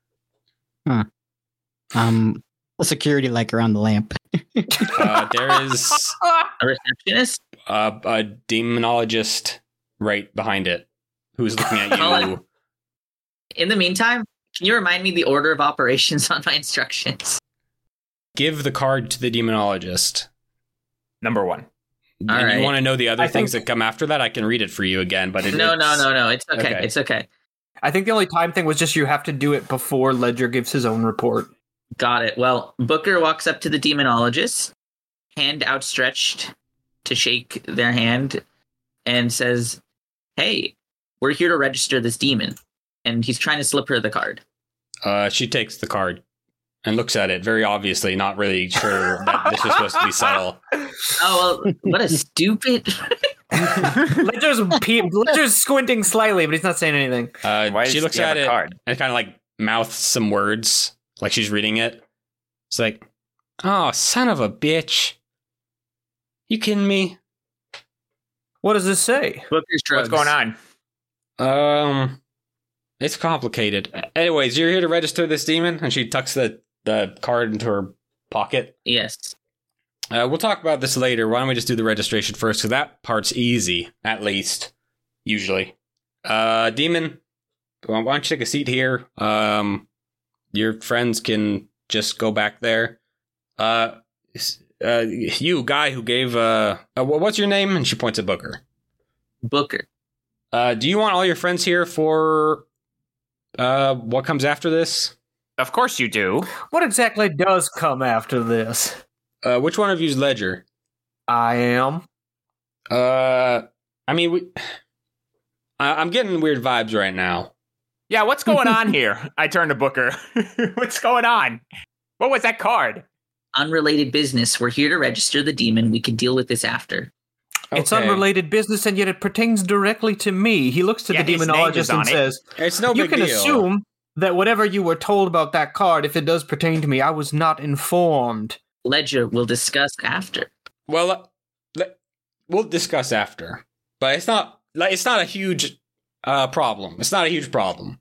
What's security like around the lamp? There is A receptionist? a demonologist right behind it who's looking at you. In the meantime, can you remind me the order of operations on my instructions? Give the card to the demonologist. Number 1. All and right. you want to know the other I things think- that come after that, I can read it for you again. But No. It's okay. Okay. It's okay. I think the only time thing was just you have to do it before Ledger gives his own report. Got it. Well, Booker walks up to the demonologist, hand outstretched to shake their hand, and says, "Hey, we're here to register this demon." And he's trying to slip her the card. She takes the card and looks at it very obviously, not really sure that this was supposed to be subtle. Oh, well, what a stupid. Ledger's squinting slightly, but he's not saying anything. Why She does looks he have at a it card? and kind of like mouths some words, like she's reading it. It's like, "Oh, son of a bitch! You kidding me?" What does this say? Booker shrugs. What's going on? It's complicated. Anyways, you're here to register this demon, and she tucks the card into her pocket. Yes. We'll talk about this later. Why don't we just do the registration first? Because that part's easy, at least, usually. Demon, why don't you take a seat here? Your friends can just go back there. You, guy who gave, what's your name? And she points at Booker. Booker. Do you want all your friends here for, what comes after this? Of course you do. What exactly does come after this? Which one of you's Ledger? I am. I mean, I'm getting weird vibes right now. Yeah, what's going on here? I turn to Booker. What's going on? What was that card? Unrelated business. We're here to register the demon. We can deal with this after. It's Okay. unrelated business, and yet it pertains directly to me. He looks to Yeah, the his name demonologist is and on it. says, It's no "You big can deal. assume that whatever you were told about that card, if it does pertain to me, I was not informed." Ledger will discuss after. Well, we'll discuss after, but it's not a huge problem. It's not a huge problem.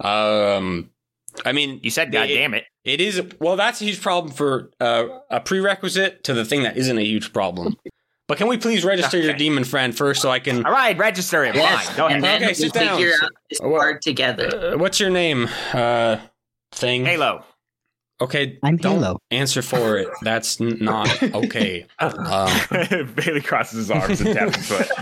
I mean, You said, "God damn it." it is. Well, that's a huge problem for a prerequisite to the thing that isn't a huge problem. But can we please register your Okay. demon friend first, so I can? All right, register him. Yes, Fine, go and ahead. then Okay, we'll sit down. figure out this Well, card together. What's your name? Thing. Halo. Okay. I'm don't Halo. answer for it. That's not okay. Bailey crosses his arms and taps his foot.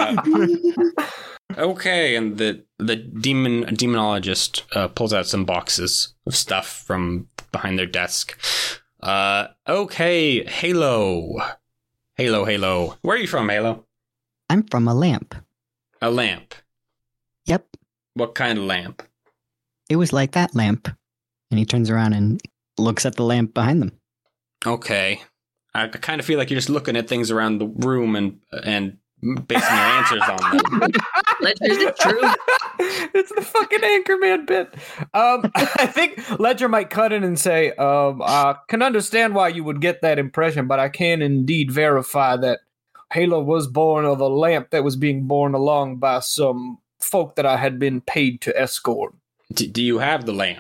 Okay, and the demonologist pulls out some boxes of stuff from behind their desk. Okay, Halo. Halo. Where are you from, Halo? I'm from a lamp. A lamp. Yep. What kind of lamp? It was like that lamp. And he turns around and looks at the lamp behind them. Okay. I kind of feel like you're just looking at things around the room and basing your answers on them. Ledger, is it true? It's the fucking Anchorman bit. I think Ledger might cut in and say, I can understand why you would get that impression, but I can indeed verify that Halo was born of a lamp that was being borne along by some folk that I had been paid to escort. Do you have the lamp?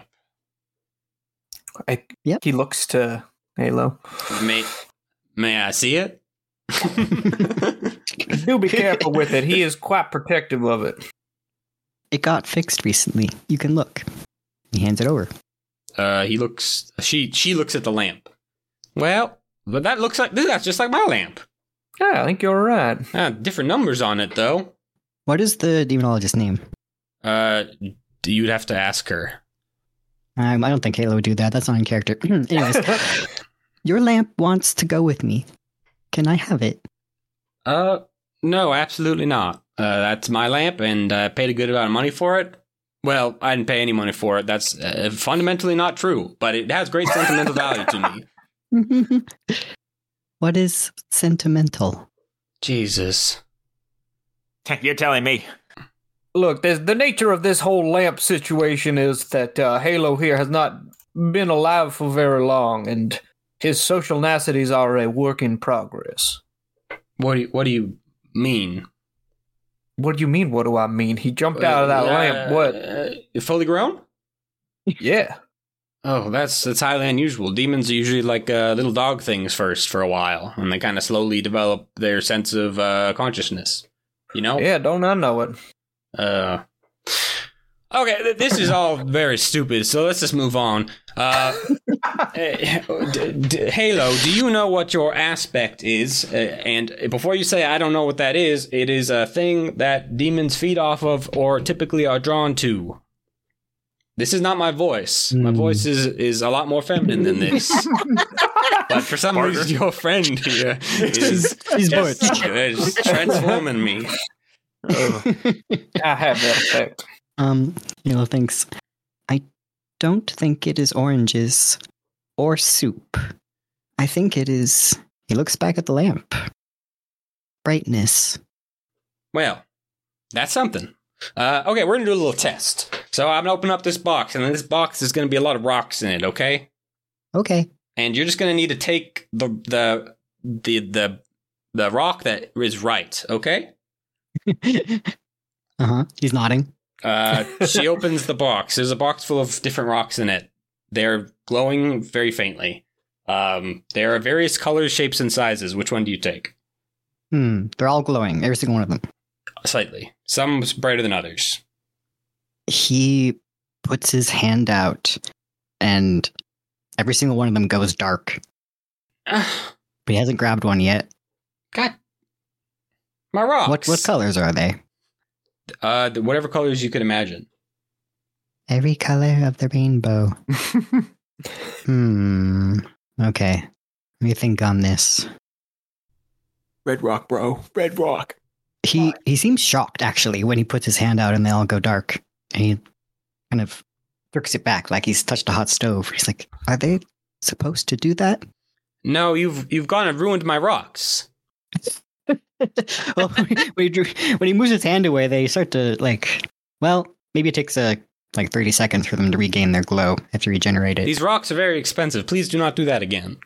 Yep. He looks to Halo. May I see it? Do be careful with it. He is quite protective of it. It got fixed recently. You can look. He hands it over. He looks. She looks at the lamp. Well, but that's just like my lamp. Yeah, I think you're right. Different numbers on it though. What is the demonologist's name? You'd have to ask her. I don't think Halo would do that. That's not in character. Anyways, your lamp wants to go with me. Can I have it? No, absolutely not. That's my lamp, and I paid a good amount of money for it. Well, I didn't pay any money for it. That's fundamentally not true, but it has great sentimental value to me. What is sentimental? Jesus. You're telling me. Look, the nature of this whole lamp situation is that Halo here has not been alive for very long, and his social niceties are a work in progress. What do you mean? What do you mean, what do I mean? He jumped out of that lamp, what? Fully grown? Yeah. Oh, that's highly unusual. Demons are usually like little dog things first for a while, and they kind of slowly develop their sense of consciousness. You know? Yeah, don't I know it? Okay, Okay, this is all very stupid, so let's just move on. Halo, do you know what your aspect is? And before you say I don't know what that is, it is a thing that demons feed off of or typically are drawn to. This is not my voice. My voice is a lot more feminine than this. But for some reason, your friend here is just transforming me. I have that effect. Halo thinks, I don't think it is oranges or soup. I think it is. He looks back at the lamp. Brightness. Well, that's something. Okay, we're gonna do a little test. So I'm gonna open up this box, and in this box is gonna be a lot of rocks in it. Okay. Okay. And you're just gonna need to take the rock that is right. Okay. He's nodding. She opens the box. There's a box full of different rocks in it. They're glowing very faintly. There are various colors, shapes, and sizes. Which one do you take? They're all glowing. Every single one of them. Slightly. Some brighter than others. He puts his hand out, and every single one of them goes dark. But he hasn't grabbed one yet. God. My rocks. What colors are they? Whatever colors you could imagine. Every color of the rainbow. Okay. Let me think on this. Red rock, bro. Red rock. He seems shocked, actually, when he puts his hand out and they all go dark. And he kind of jerks it back like he's touched a hot stove. He's like, are they supposed to do that? No, you've gone and ruined my rocks. Well, when he moves his hand away, they start to, maybe it takes 30 seconds for them to regain their glow after regenerate it. These rocks are very expensive. Please do not do that again.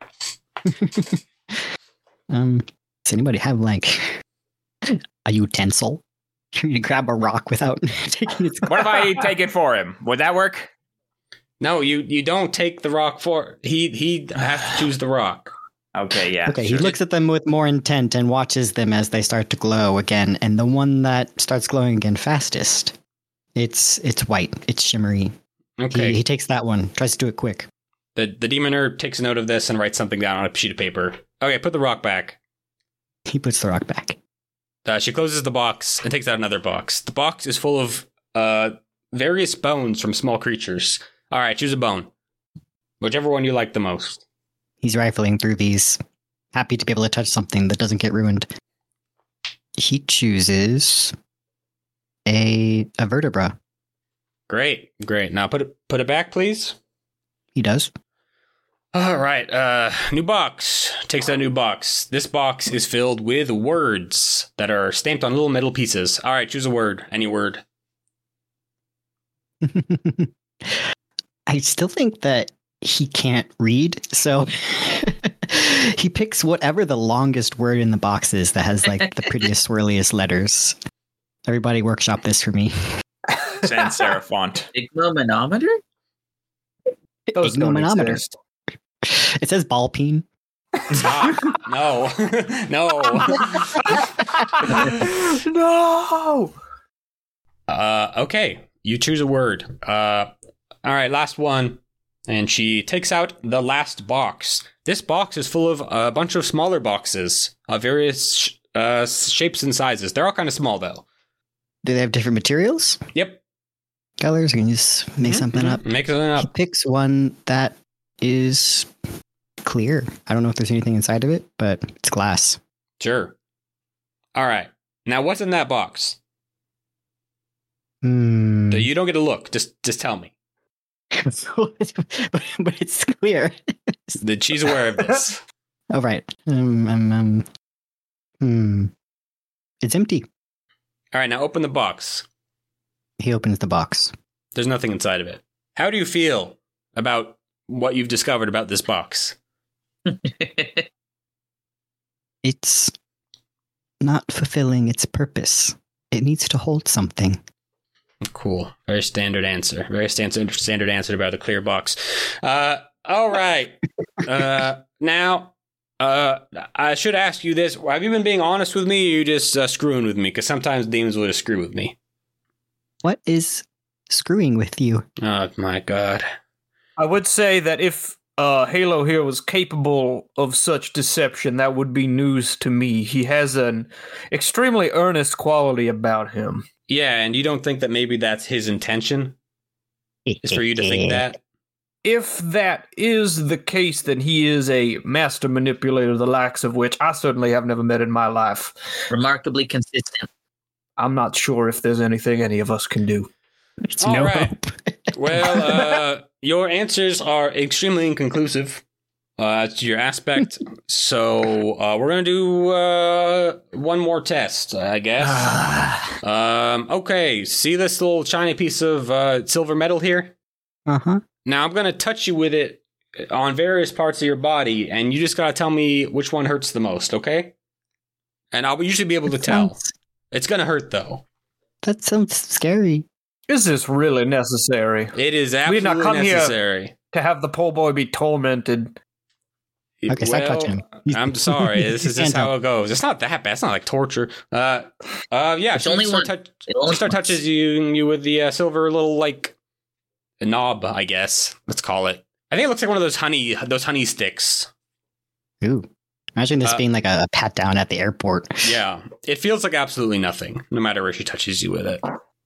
Does anybody have, a utensil? You grab a rock without taking its... What if I take it for him? Would that work? No, you don't take the rock for... He has to choose the rock. Okay, yeah. Okay, sure. He looks at them with more intent and watches them as they start to glow again. And the one that starts glowing again fastest, it's white. It's shimmery. Okay. He takes that one, tries to do it quick. The demoner takes note of this and writes something down on a sheet of paper. Okay, put the rock back. He puts the rock back. She closes the box and takes out another box. The box is full of various bones from small creatures. All right, choose a bone. Whichever one you like the most. He's rifling through these, happy to be able to touch something that doesn't get ruined. He chooses a vertebra. Great. Now put it back, please. He does. All right, new box. Takes out a new box. This box is filled with words that are stamped on little metal pieces. All right, choose a word. Any word. I still think that he can't read, so he picks whatever the longest word in the box is that has the prettiest, swirliest letters. Everybody workshop this for me. Sans serif font. Ignomanometer? Those don't Ignomanometer. exist. It says ball peen. Stop. No. No! Okay, you choose a word. All right, last one. And she takes out the last box. This box is full of a bunch of smaller boxes of various shapes and sizes. They're all kind of small, though. Do they have different materials? Yep. Colors? Can you just make something up? Make something He up. picks one that is clear. I don't know if there's anything inside of it, but it's glass. Sure. All right. Now, what's in that box? You don't get to look. Just tell me. but it's clear. She's aware of this. Oh, right. It's empty. All right, now open the box. He opens the box. There's nothing inside of it. How do you feel about what you've discovered about this box? It's not fulfilling its purpose. It needs to hold something. Cool. Very standard answer. Very standard answer about the clear box. All right. Now, I should ask you this. Have you been being honest with me, or are you just screwing with me? Because sometimes demons will just screw with me. What is screwing with you. Oh my god. I would say that if Halo here was capable of such deception, that would be news to me. He has an extremely earnest quality about him. Yeah, and you don't think that maybe that's his intention? Is for you to think that? If that is the case, then he is a master manipulator, the likes of which I certainly have never met in my life. Remarkably consistent. I'm not sure if there's anything any of us can do. It's All no right. hope. Well, your answers are extremely inconclusive to your aspect. So we're going to do one more test, I guess. Okay, see this little shiny piece of silver metal here? Uh-huh. Now I'm going to touch you with it on various parts of your body, and you just got to tell me which one hurts the most, okay? And I'll usually be able to tell. It's going to hurt, though. That sounds scary. Is this really necessary? It is We did not absolutely come here- necessary. To have the poor boy be tormented? Okay, stop touching him. I'm sorry. This is just Stand how it goes. It's not that bad. It's not like torture. Yeah. It's only one- She start touches you with the silver little like knob, I guess. Let's call it. I think it looks like one of those honey sticks. Ooh. Imagine this being like a pat down at the airport. Yeah. It feels like absolutely nothing, no matter where she touches you with it.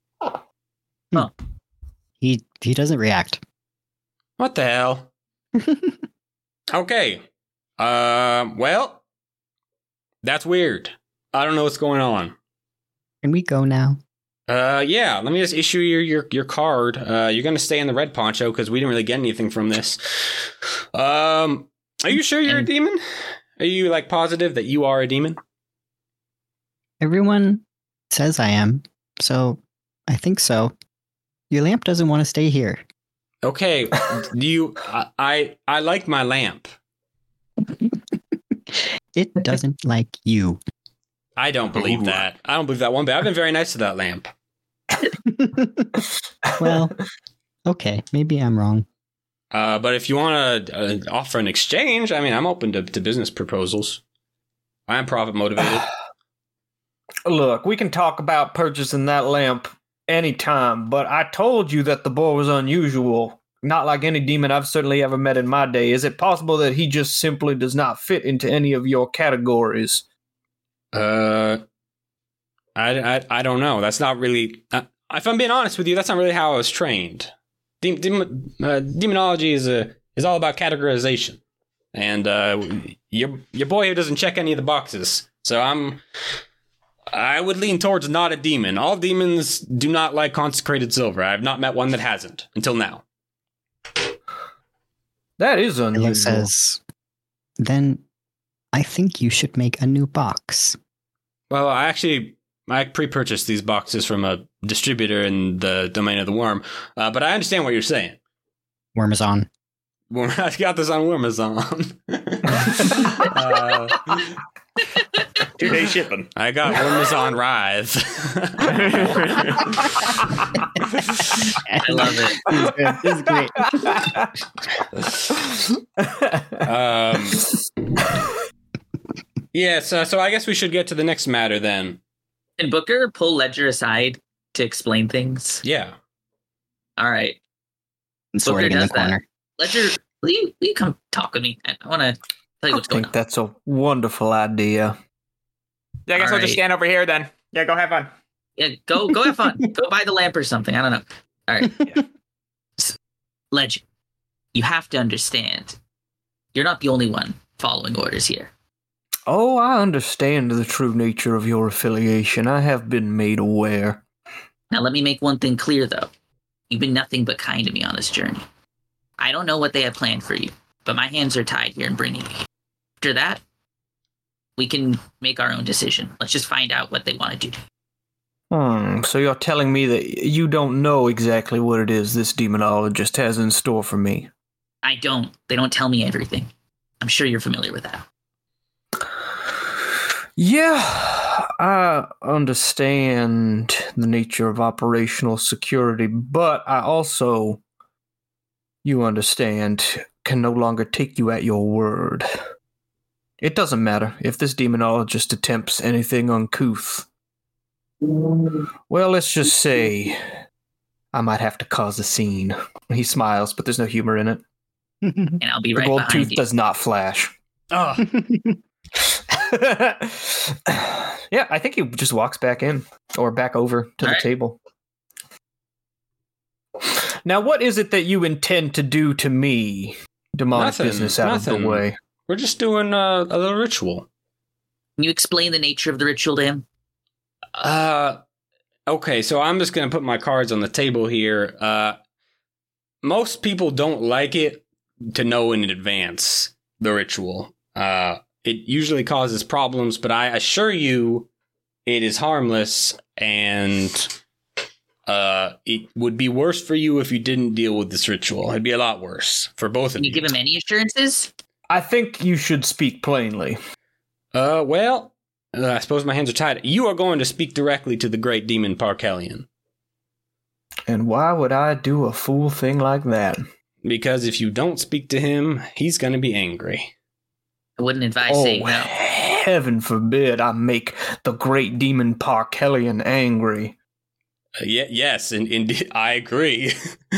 He doesn't react. What the hell? Okay. Well, that's weird. I don't know what's going on. Can we go now? Yeah, let me just issue your card. You're gonna stay in the red poncho because we didn't really get anything from this. Are you sure you're a demon? Are you like positive that you are a demon? Everyone says I am, so I think so. Your lamp doesn't want to stay here. Okay, I like my lamp. It doesn't like you. I don't believe that. I don't believe that one bit. I've been very nice to that lamp. Well, okay, maybe I'm wrong. But if you want to offer an exchange, I mean, I'm open to business proposals. I am profit motivated. Look, we can talk about purchasing that lamp anytime, but I told you that the boy was unusual. Not like any demon I've certainly ever met in my day. Is it possible that he just simply does not fit into any of your categories? I don't know. That's not really. If I'm being honest with you, that's not really how I was trained. Demonology is all about categorization, and your boy here doesn't check any of the boxes. So I would lean towards not a demon. All demons do not like consecrated silver. I have not met one that hasn't until now. That is unusual. Ella says, then I think you should make a new box. Well, I pre-purchased these boxes from a distributor in the domain of the worm, but I understand what you're saying. Wormazon. I got this on Wormazon. 2-day shipping. I got Wormazon Rise. I love it. This is great. Yeah, so I guess we should get to the next matter then. Can Booker pull Ledger aside to explain things? Yeah. All right. And sorting in the does that. corner. Ledger, will you come talk with me? I want to tell you I what's going think on. that's a wonderful idea. Yeah, I guess All I'll just right. stand over here then. Yeah, go have fun. Yeah, go have fun. Go buy the lamp or something. I don't know. All right. Ledger, you have to understand. You're not the only one following orders here. Oh, I understand the true nature of your affiliation. I have been made aware. Now, let me make one thing clear, though. You've been nothing but kind to me on this journey. I don't know what they have planned for you, but my hands are tied here in bringing you. After that, we can make our own decision. Let's just find out what they want to do. So you're telling me that you don't know exactly what it is this demonologist has in store for me? I don't. They don't tell me everything. I'm sure you're familiar with that. Yeah, I understand the nature of operational security, but I also, you understand, can no longer take you at your word. It doesn't matter if this demonologist attempts anything uncouth. Well, let's just say I might have to cause a scene. He smiles, but there's no humor in it. And I'll be The right gold behind tooth you. does not flash. Oh, Yeah, I think he just walks back in or back over to the Alright. table. Now, what is it that you intend to do to me? Demonic Nothing, business out of nothing. the way. we're just doing a little ritual. Can you explain the nature of the ritual to him? Okay, so I'm just gonna put my cards on the table here. Most people don't like it to know in advance the ritual. It usually causes problems, but I assure you it is harmless, and it would be worse for you if you didn't deal with this ritual. It'd be a lot worse for both of Can you give him any assurances? I think you should speak plainly. Well, I suppose my hands are tied. You are going to speak directly to the great demon Parkelion. And why would I do a fool thing like that? Because if you don't speak to him, he's going to be angry. I wouldn't advise Oh, saying no. heaven forbid I make the great demon Parkelion angry. Yes, indeed, I agree.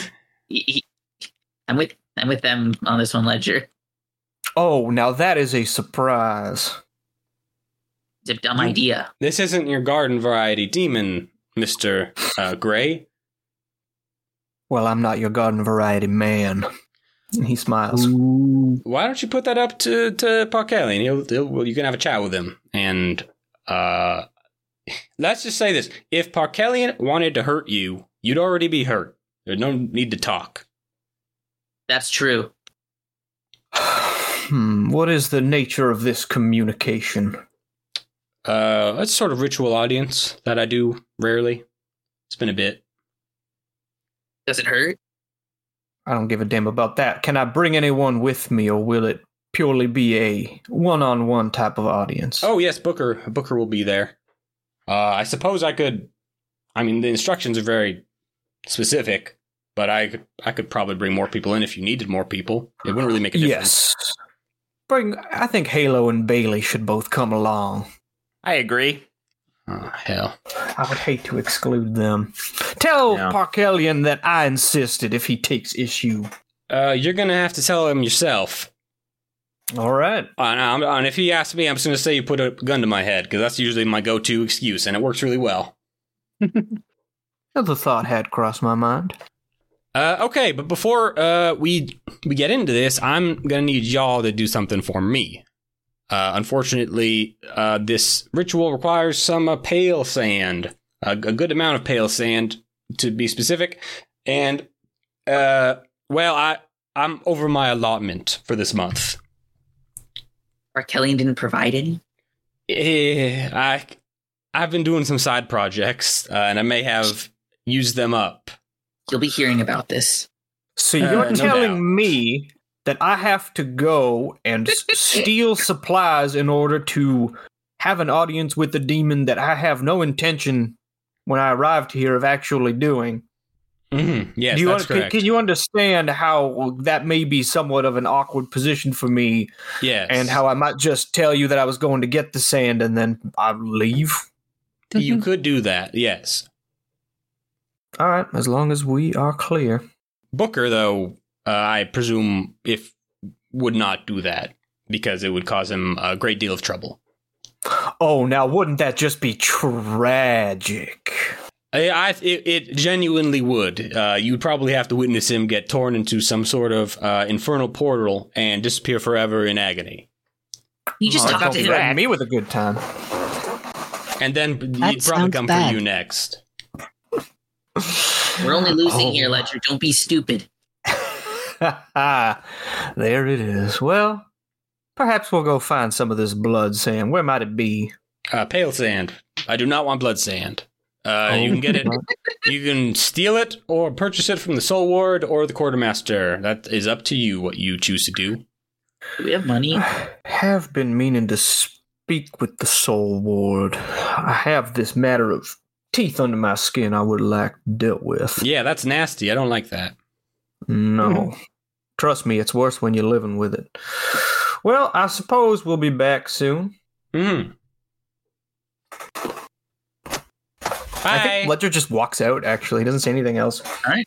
I'm with them on this one, Ledger. Oh, now that is a surprise. It's a dumb idea. This isn't your garden variety demon, Mr. Gray. Well, I'm not your garden variety man. He smiles. Why don't you put that up to Parkelion? Well, you can have a chat with him. And let's just say this. If Parkelion wanted to hurt you, you'd already be hurt. There's no need to talk. That's true. What is the nature of this communication? It's sort of ritual audience that I do rarely. It's been a bit. Does it hurt? I don't give a damn about that. Can I bring anyone with me, or will it purely be a one-on-one type of audience? Oh, yes, Booker will be there. I suppose I could... I mean, the instructions are very specific, but I could probably bring more people in if you needed more people. It wouldn't really make a difference. Yes. I think Halo and Bailey should both come along. I agree. Oh, hell. I would hate to exclude them. Tell Yeah. Parkelion that I insisted if he takes issue. You're gonna have to tell him yourself. All right. And if he asks me, I'm just gonna say you put a gun to my head, because that's usually my go-to excuse, and it works really well. The thought had crossed my mind. Okay, but before we get into this, I'm gonna need y'all to do something for me. Unfortunately, this ritual requires some pale sand, a good amount of pale sand, to be specific. And well, I'm over my allotment for this month. Arkelian didn't provide any? I've been doing some side projects, and I may have used them up. You'll be hearing about this. So you're no telling doubt. me that I have to go and steal supplies in order to have an audience with the demon that I have no intention when I arrived here of actually doing? Mm-hmm. Yes, Do you that's correct. Can you understand how that may be somewhat of an awkward position for me, Yes. and how I might just tell you that I was going to get the sand and then I leave? You could do that, yes. All right, as long as we are clear. Booker, though, I presume would not do that, because it would cause him a great deal of trouble. Oh, now wouldn't that just be tragic? It genuinely would. You'd probably have to witness him get torn into some sort of infernal portal and disappear forever in agony. You just talk don't to him. threaten me with a good time. And then he'd probably sounds come bad. for you next. We're only losing Oh. here, Ledger. Don't be stupid. There it is. Well, perhaps we'll go find some of this blood sand. Where might it be? Pale sand. I do not want blood sand. You can get it. You can steal it or purchase it from the Soul Ward or the Quartermaster. That is up to you what you choose to do. Do we have money? I have been meaning to speak with the Soul Ward. I have this matter of teeth under my skin I would like dealt with. Yeah, that's nasty. I don't like that. No. Trust me, it's worse when you're living with it. Well, I suppose we'll be back soon. Hmm. I Bye. think Ledger just walks out, actually. He doesn't say anything else.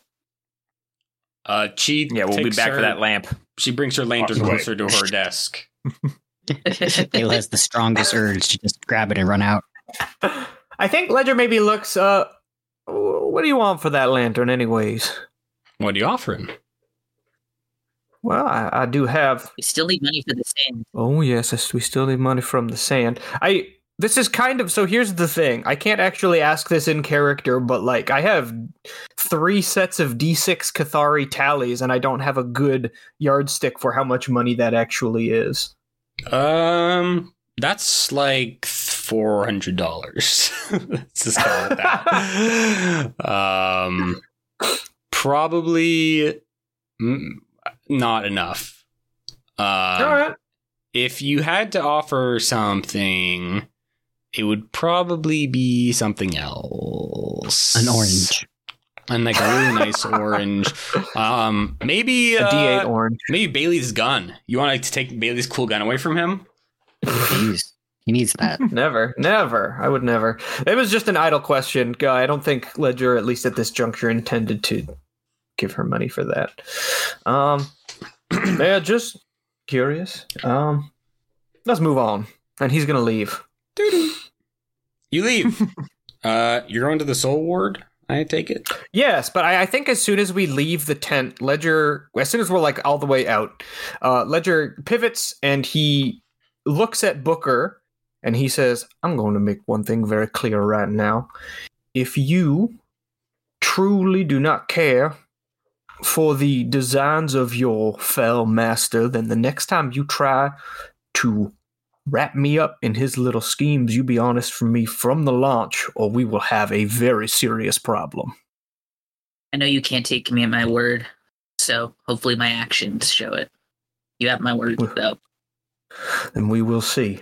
She Yeah, we'll be takes back her- for that lamp. She brings her lantern Walks away. closer to her desk. Ayla has the strongest urge to just grab it and run out. I think Ledger maybe looks, what do you want for that lantern anyways? What are you offering? Well, I do have... We still need money for the sand. Oh, yes, we still need money from the sand. This is kind of... So here's the thing. I can't actually ask this in character, but, like, I have 3 sets of D6 Cathari tallies, and I don't have a good yardstick for how much money that actually is. That's like $400. Let's just call it that. Probably not enough. All right. If you had to offer something, it would probably be something else. An orange. And like a really nice orange. Maybe A D8 orange. maybe Bailey's gun. You want to take Bailey's cool gun away from him? Jeez. He needs that. Never. I would never. It was just an idle question. I don't think Ledger, at least at this juncture, intended to give her money for that. Yeah, just curious. Let's move on. And he's gonna leave. You leave. You're going to the Soul Ward, I take it? Yes, but I think as soon as we leave the tent, Ledger, as soon as we're like all the way out, Ledger pivots and he looks at Booker and he says, I'm going to make one thing very clear right now. If you truly do not care for the designs of your fell master, then the next time you try to wrap me up in his little schemes, you be honest from me from the launch, or we will have a very serious problem. I know you can't take me at my word, so hopefully my actions show it. You have my word, though. Then we will see.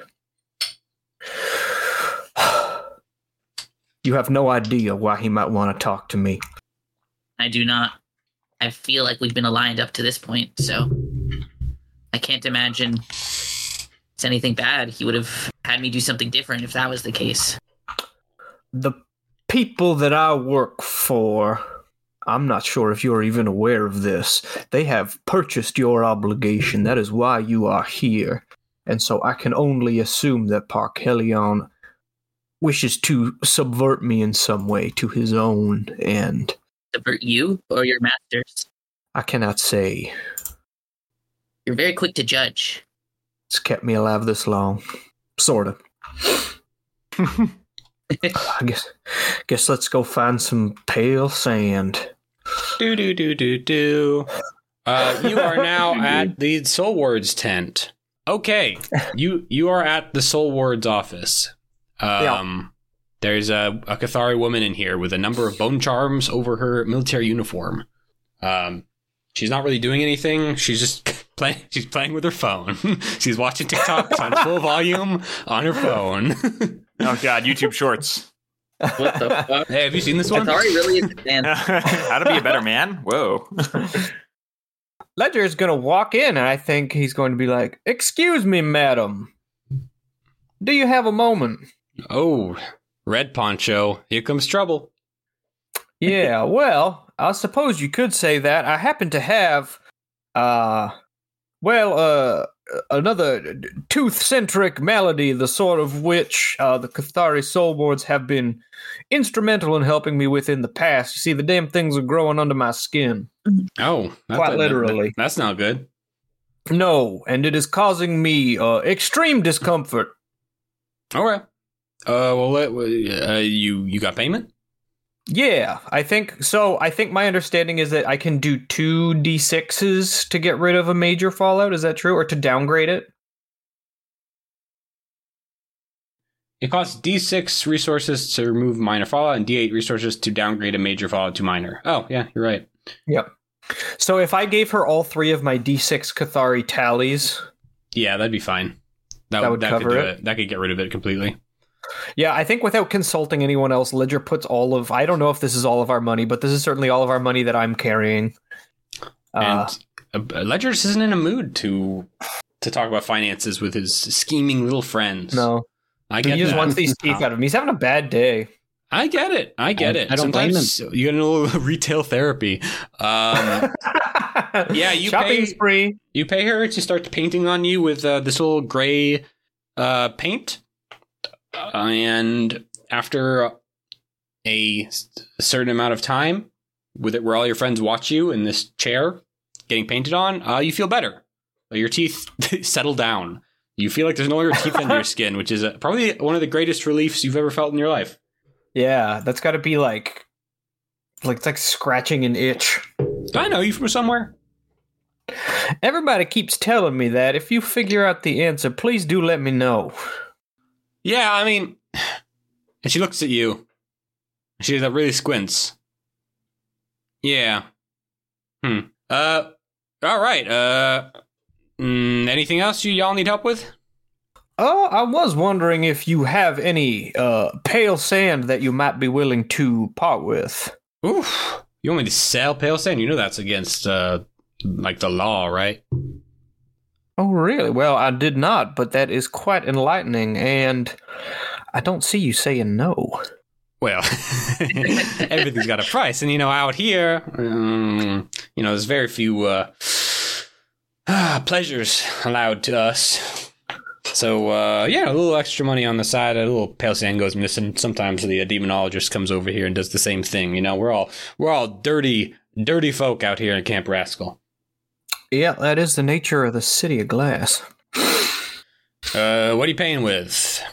You have no idea why he might want to talk to me. I do not. I feel like we've been aligned up to this point, so I can't imagine it's anything bad. He would have had me do something different if that was the case. The people that I work for, I'm not sure if you're even aware of this. They have purchased your obligation. That is why you are here. And so I can only assume that Parkelion wishes to subvert me in some way to his own end. Subvert you or your masters? I cannot say. You're very quick to judge. It's kept me alive this long. Sort of. I guess let's go find some pale sand. You are now at the Soul Ward's tent. Okay, you are at the Soul Ward's office. There's a Cathari woman in here with a number of bone charms over her military uniform. She's not really doing anything. She's just playing. She's playing with her phone. She's watching TikToks on full volume on her phone. Oh God, YouTube Shorts. What the fuck? Hey, have you seen this one? Cathari really is a man. How to be a better man? Whoa. Ledger is going to walk in, and I think he's going to be like, "Excuse me, madam. Do you have a moment?" Oh, Red Poncho. Here comes trouble. Yeah, well, I suppose you could say that. I happen to have, another tooth-centric malady, the sort of which the Cathari Soul Wards have been instrumental in helping me with in the past. You see, the damn things are growing under my skin. Oh, Quite literally. That's not good. No, and it is causing me extreme discomfort. All right. You got payment? Yeah, I think so. I think my understanding is that I can do 2 D6s to get rid of a major fallout. Is that true? Or to downgrade it? It costs D6 resources to remove minor fallout and D8 resources to downgrade a major fallout to minor. Oh, yeah, you're right. Yep. So if I gave her all 3 of my D6 Cathari tallies... Yeah, that'd be fine. That would cover could do it? That could get rid of it completely. Yeah, I think without consulting anyone else, Ledger puts all of... I don't know if this is all of our money, but this is certainly all of our money that I'm carrying. And Ledger just isn't in a mood to talk about finances with his scheming little friends. No. I get He just that. wants these teeth out of him. He's having a bad day. I get it. I don't blame Sometimes you get a little retail therapy. Yeah, you Shopping pay. spree. You pay her to start painting on you with this little gray paint, and after a certain amount of time, with it, where all your friends watch you in this chair getting painted on, you feel better. Your teeth settle down. You feel like there's no longer teeth under your skin, which is probably one of the greatest reliefs you've ever felt in your life. Yeah, that's got to be like it's like scratching an itch. Do I know you from somewhere? Everybody keeps telling me that. If you figure out the answer, please do let me know. Yeah, I mean, and she looks at you. She really squints. Yeah. All right. Anything else y'all need help with? Oh, I was wondering if you have any pale sand that you might be willing to part with. Oof. You want me to sell pale sand? You know that's against, like, the law, right? Oh, really? Well, I did not, but that is quite enlightening, and I don't see you saying no. Well, everything's got a price, and, out here, there's very few pleasures allowed to us. So, a little extra money on the side, a little pale sand goes missing. Sometimes the demonologist comes over here and does the same thing. We're all dirty folk out here in Camp Rascal. Yeah, that is the nature of the City of Glass. What are you paying with?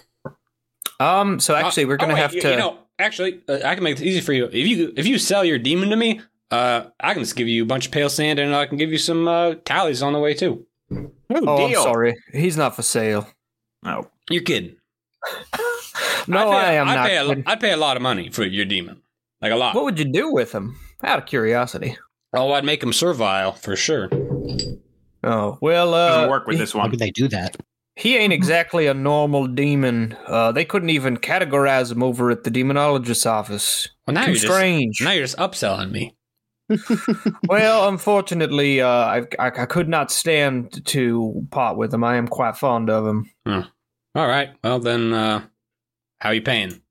So actually, we're gonna have to. I can make it easy for you. If you sell your demon to me, I can just give you a bunch of pale sand, and I can give you some tallies on the way too. Oh, I'm sorry. He's not for sale. Oh. You're kidding. No, I am not kidding. I'd pay a lot of money for your demon. Like a lot. What would you do with him? Out of curiosity. Oh, I'd make him servile, for sure. Oh, well, Doesn't work with this Why one. would they do that? he ain't exactly a normal demon. They couldn't even categorize him over at the demonologist's office. Well, now Too you're strange. Now you're just upselling me. Well, unfortunately, I could not stand to part with him. I am quite fond of him. All right. Well, then, how are you paying?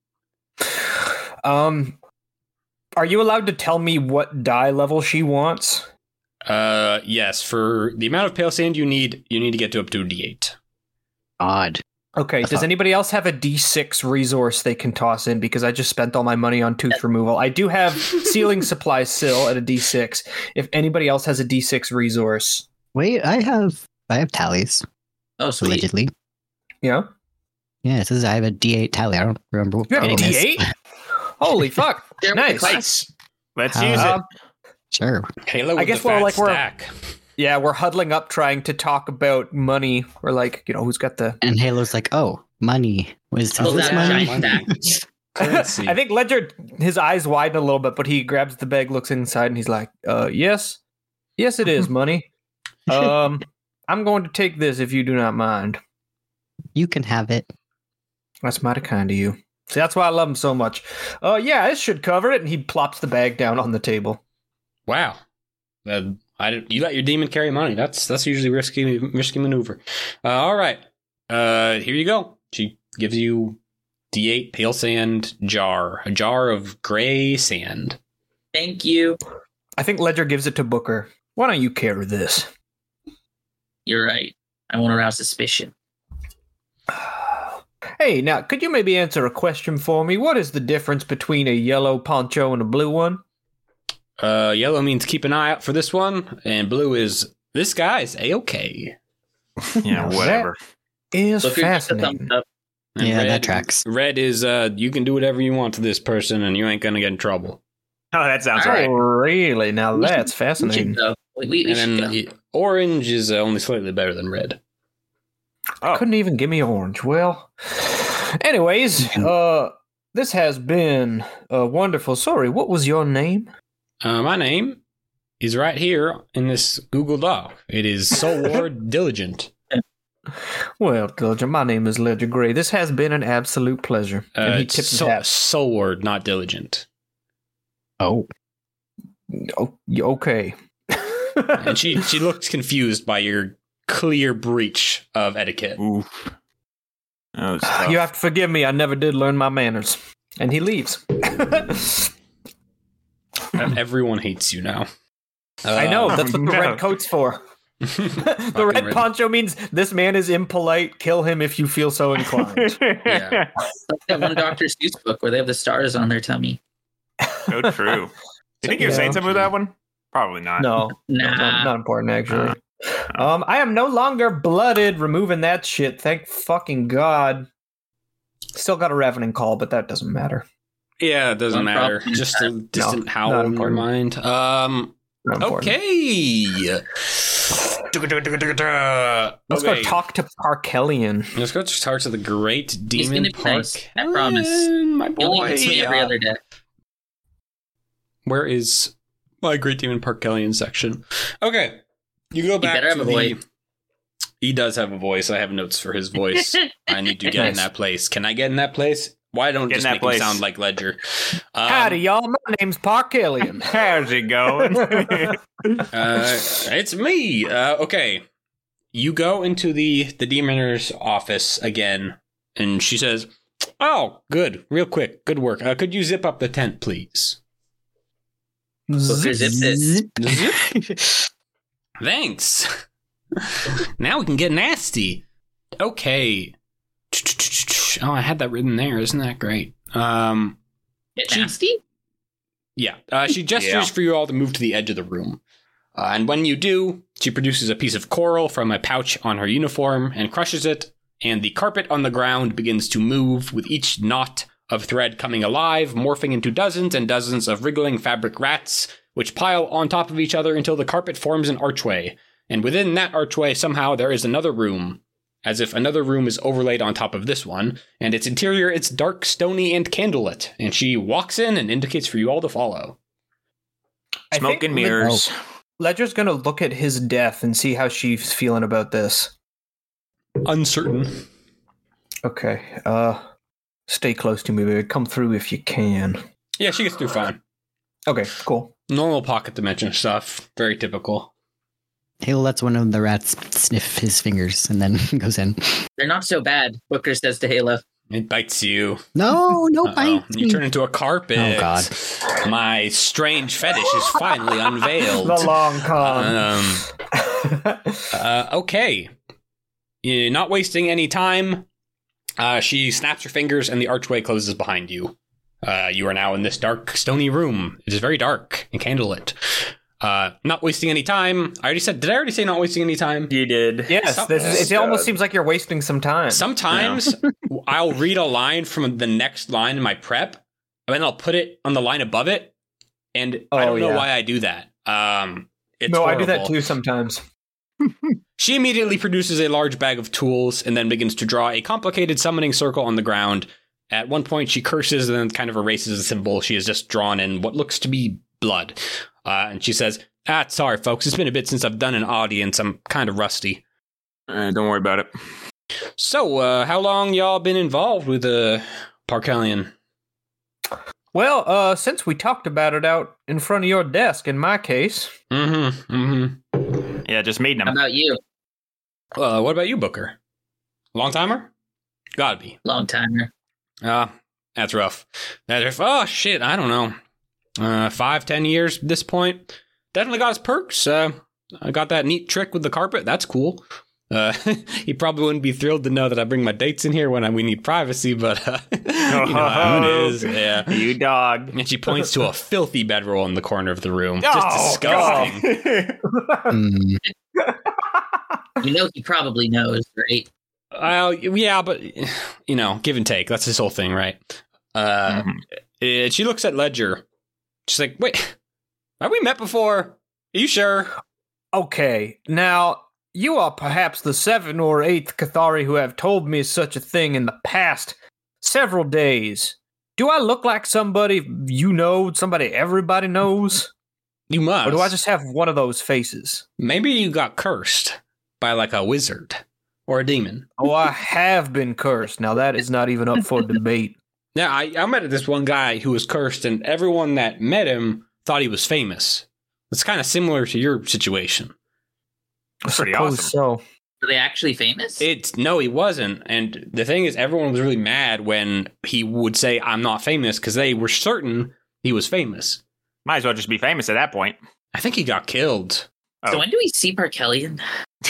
Are you allowed to tell me what die level she wants? Yes. For the amount of pale sand you need to get to up to a D8. Odd. Okay, does anybody else have a D6 resource they can toss in? Because I just spent all my money on tooth removal. I do have sealing supplies still at a D6. If anybody else has a D6 resource. Wait, I have tallies, Oh, sweet. allegedly. Yeah? Yeah, it says I have a D8 tally. I don't remember You have a getting this. D8? Holy fuck. Share with the Nice. class. Let's use it. Sure. Halo with I guess the we're fat like stack. Yeah, we're huddling up trying to talk about money. We're like, who's got the... And Halo's like, oh, money. Is Pull this that money? giant stack. Currency. I think Ledger, his eyes widen a little bit, but he grabs the bag, looks inside, and he's like, yes. Yes, it is money. I'm going to take this if you do not mind. You can have it. That's mighty kind of you. See, that's why I love him so much. Yeah, this should cover it. And he plops the bag down on the table. Wow. You let your demon carry money. That's usually risky maneuver. All right. Here you go. She gives you D8 pale sand jar. A jar of gray sand. Thank you. I think Ledger gives it to Booker. Why don't you carry this? You're right. I won't arouse suspicion. Hey, now, could you maybe answer a question for me? What is the difference between a yellow poncho and a blue one? Yellow means keep an eye out for this one, and blue is this guy's A-okay. Yeah, whatever. Is So if you're just a fascinating. thumbs up, And Yeah, that tracks. Red is you can do whatever you want to this person, and you ain't gonna get in trouble. Oh, that sounds Oh, right. really? Now we should- that's fascinating. We should go. We And should then go. orange is only slightly better than red. Oh, Couldn't even give me orange. Well, anyways, this has been a wonderful story. What was your name? My name is right here in this Google Doc. It is Soulward Diligent. Well, Diligent, my name is Ledger Gray. This has been an absolute pleasure. And he It's tips his hat. Soulward, not Diligent. Oh, Oh, okay. And she looks confused by your clear breach of etiquette. oof. That was tough. You have to forgive me. I never did learn my manners. And he leaves. Everyone hates you now. I know, that's what the no. red coat's for. The red poncho means this man is impolite. Kill him if you feel so inclined. Yeah. Like that one Dr. Seuss book where they have the stars on their tummy. So true. Do you think you're saying something with that one? Probably not. No, Nah. not important actually. I am no longer blooded. Removing that shit. Thank fucking God. Still got a Revenant call, but that doesn't matter. Yeah, it doesn't No matter. problem. Just a distant not howl in your important. mind. Not important. Okay. Let's go talk to Parkelian. Let's go talk to the great He's demon gonna be nice, Park. I promise. My He only boy. hits me every other day. Where is my great demon Parkelian section? Okay. You go back better to have a voice. He does have a voice. I have notes for his voice. I need to get in Nice. that place. Can I get in that place? Why don't Get in just that make place. him sound like Ledger? Howdy, y'all. My name's Parkelian. How's it going? It's me. Okay. You go into the demoner's office again, and she says, "Oh, good. Real quick. Good work. Could you zip up the tent, please?" Booker zips it. Thanks. Now we can get nasty. Okay. Oh, I had that written there. Isn't that great? Get nasty? Yeah. She gestures Yeah. for you all to move to the edge of the room. And when you do, she produces a piece of coral from a pouch on her uniform and crushes it, and the carpet on the ground begins to move, with each knot of thread coming alive, morphing into dozens and dozens of wriggling fabric rats, which pile on top of each other until the carpet forms an archway. And within that archway, somehow, there is another room, as if another room is overlaid on top of this one, and its interior, it's dark, stony, and candlelit, and she walks in and indicates for you all to follow. I Smoke think and mirrors. Ledger's gonna look at his death and see how she's feeling about this. Uncertain. Okay. Stay close to me, baby. Come through if you can. Yeah, she gets through fine. Okay, cool. Normal pocket dimension stuff. Very typical. Hale lets one of the rats sniff his fingers and then goes in. They're not so bad, Booker says to Halo. It bites you. No Uh-oh. bite. You turn into a carpet. Oh, God. My strange fetish is finally unveiled. The long con. Okay. You're not wasting any time. She snaps her fingers and the archway closes behind you. You are now in this dark, stony room. It is very dark and candlelit. Not wasting any time. Did I already say not wasting any time? You did. Yes, it almost seems like you're wasting some time. Sometimes I'll read a line from the next line in my prep, and then I'll put it on the line above it, and I don't know why I do that. It's no, horrible. I do that too sometimes. She immediately produces a large bag of tools and then begins to draw a complicated summoning circle on the ground. At one point, she curses and then kind of erases the symbol she has just drawn in what looks to be blood. And she says, sorry, folks. It's been a bit since I've done an audience. I'm kind of rusty. Don't worry about it. So, how long y'all been involved with Parkelian? Well, since we talked about it out in front of your desk, in my case. Yeah, just meeting How him. about you? What about you, Booker? Long timer? Gotta be. Long timer. That's rough. Oh, shit, I don't know. 5-10 years at this point. Definitely got his perks. I got that neat trick with the carpet. That's cool. He probably wouldn't be thrilled to know that I bring my dates in here when we need privacy, but you know how it is. Yeah. You dog. And she points to a filthy bedroll in the corner of the room. Oh, Just disgusting. Mm. You know he probably knows, right? Yeah, but, you know, give and take. That's his whole thing, right? She looks at Ledger. She's like, wait, have we met before? Are you sure? Okay, now, you are perhaps the 7th or 8th Cathari who have told me such a thing in the past several days. Do I look like somebody you know, somebody everybody knows? You must. Or do I just have one of those faces? Maybe you got cursed by like a wizard or a demon. Oh, I have been cursed. Now, that is not even up for debate. Yeah, I met this one guy who was cursed, and everyone that met him thought he was famous. It's kind of similar to your situation. That's pretty Suppose awesome. So. For they actually famous? No, he wasn't. And the thing is, everyone was really mad when he would say, "I'm not famous," because they were certain he was famous. Might as well just be famous at that point. I think he got killed. So when do we see Parkellian?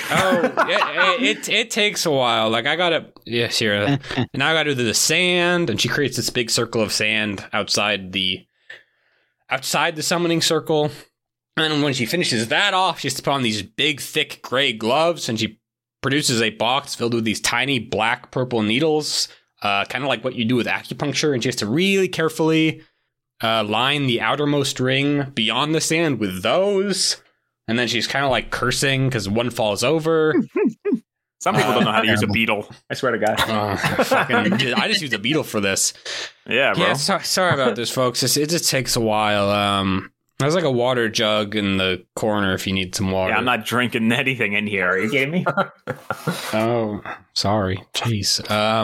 It takes a while. Like, I gotta, yes, here, and I gotta do the sand, and she creates this big circle of sand outside the summoning circle. And when she finishes that off, she has to put on these big, thick gray gloves, and she produces a box filled with these tiny black purple needles, kind of like what you do with acupuncture. And she has to really carefully line the outermost ring beyond the sand with those. And then she's kind of like cursing because one falls over. Some people don't know how to use a beetle. I swear to God. I just use a beetle for this. Yeah, bro. Yeah, sorry about this, folks. It just takes a while. There's like a water jug in the corner if you need some water. Yeah, I'm not drinking anything in here. Are you kidding me? Oh, sorry. Jeez.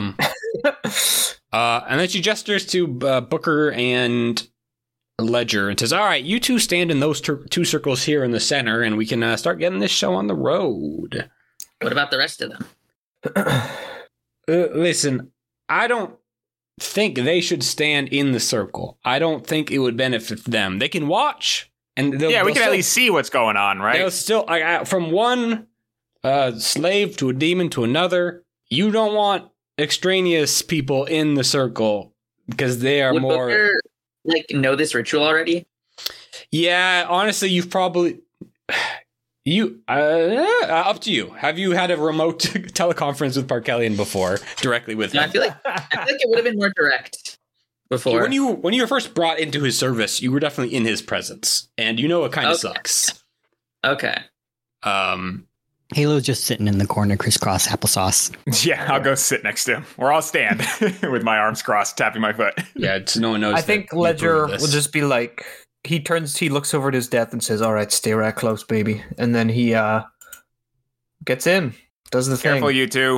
And then she gestures to Booker and Ledger and says, "All right, you two stand in those two circles here in the center, and we can start getting this show on the road." What about the rest of them? Listen, I don't think they should stand in the circle. I don't think it would benefit them. They can watch, and we can at least see what's going on, right? They'll still, from one slave to a demon to another. You don't want extraneous people in the circle because they are more. Booker, know this ritual already? Yeah, honestly, you've probably. Up to you. Have you had a remote teleconference with Parkellian before, directly with him? I feel like it would have been more direct before. When you were first brought into his service, you were definitely in his presence, and you know it kind of sucks. Okay. Halo's just sitting in the corner, crisscross applesauce. Yeah, I'll go sit next to him, or I'll stand with my arms crossed, tapping my foot. Yeah, no one knows. I think Ledger will just be like. He looks over at his death and says, "All right, stay right close, baby." And then he gets in, does the thing. Careful, you two.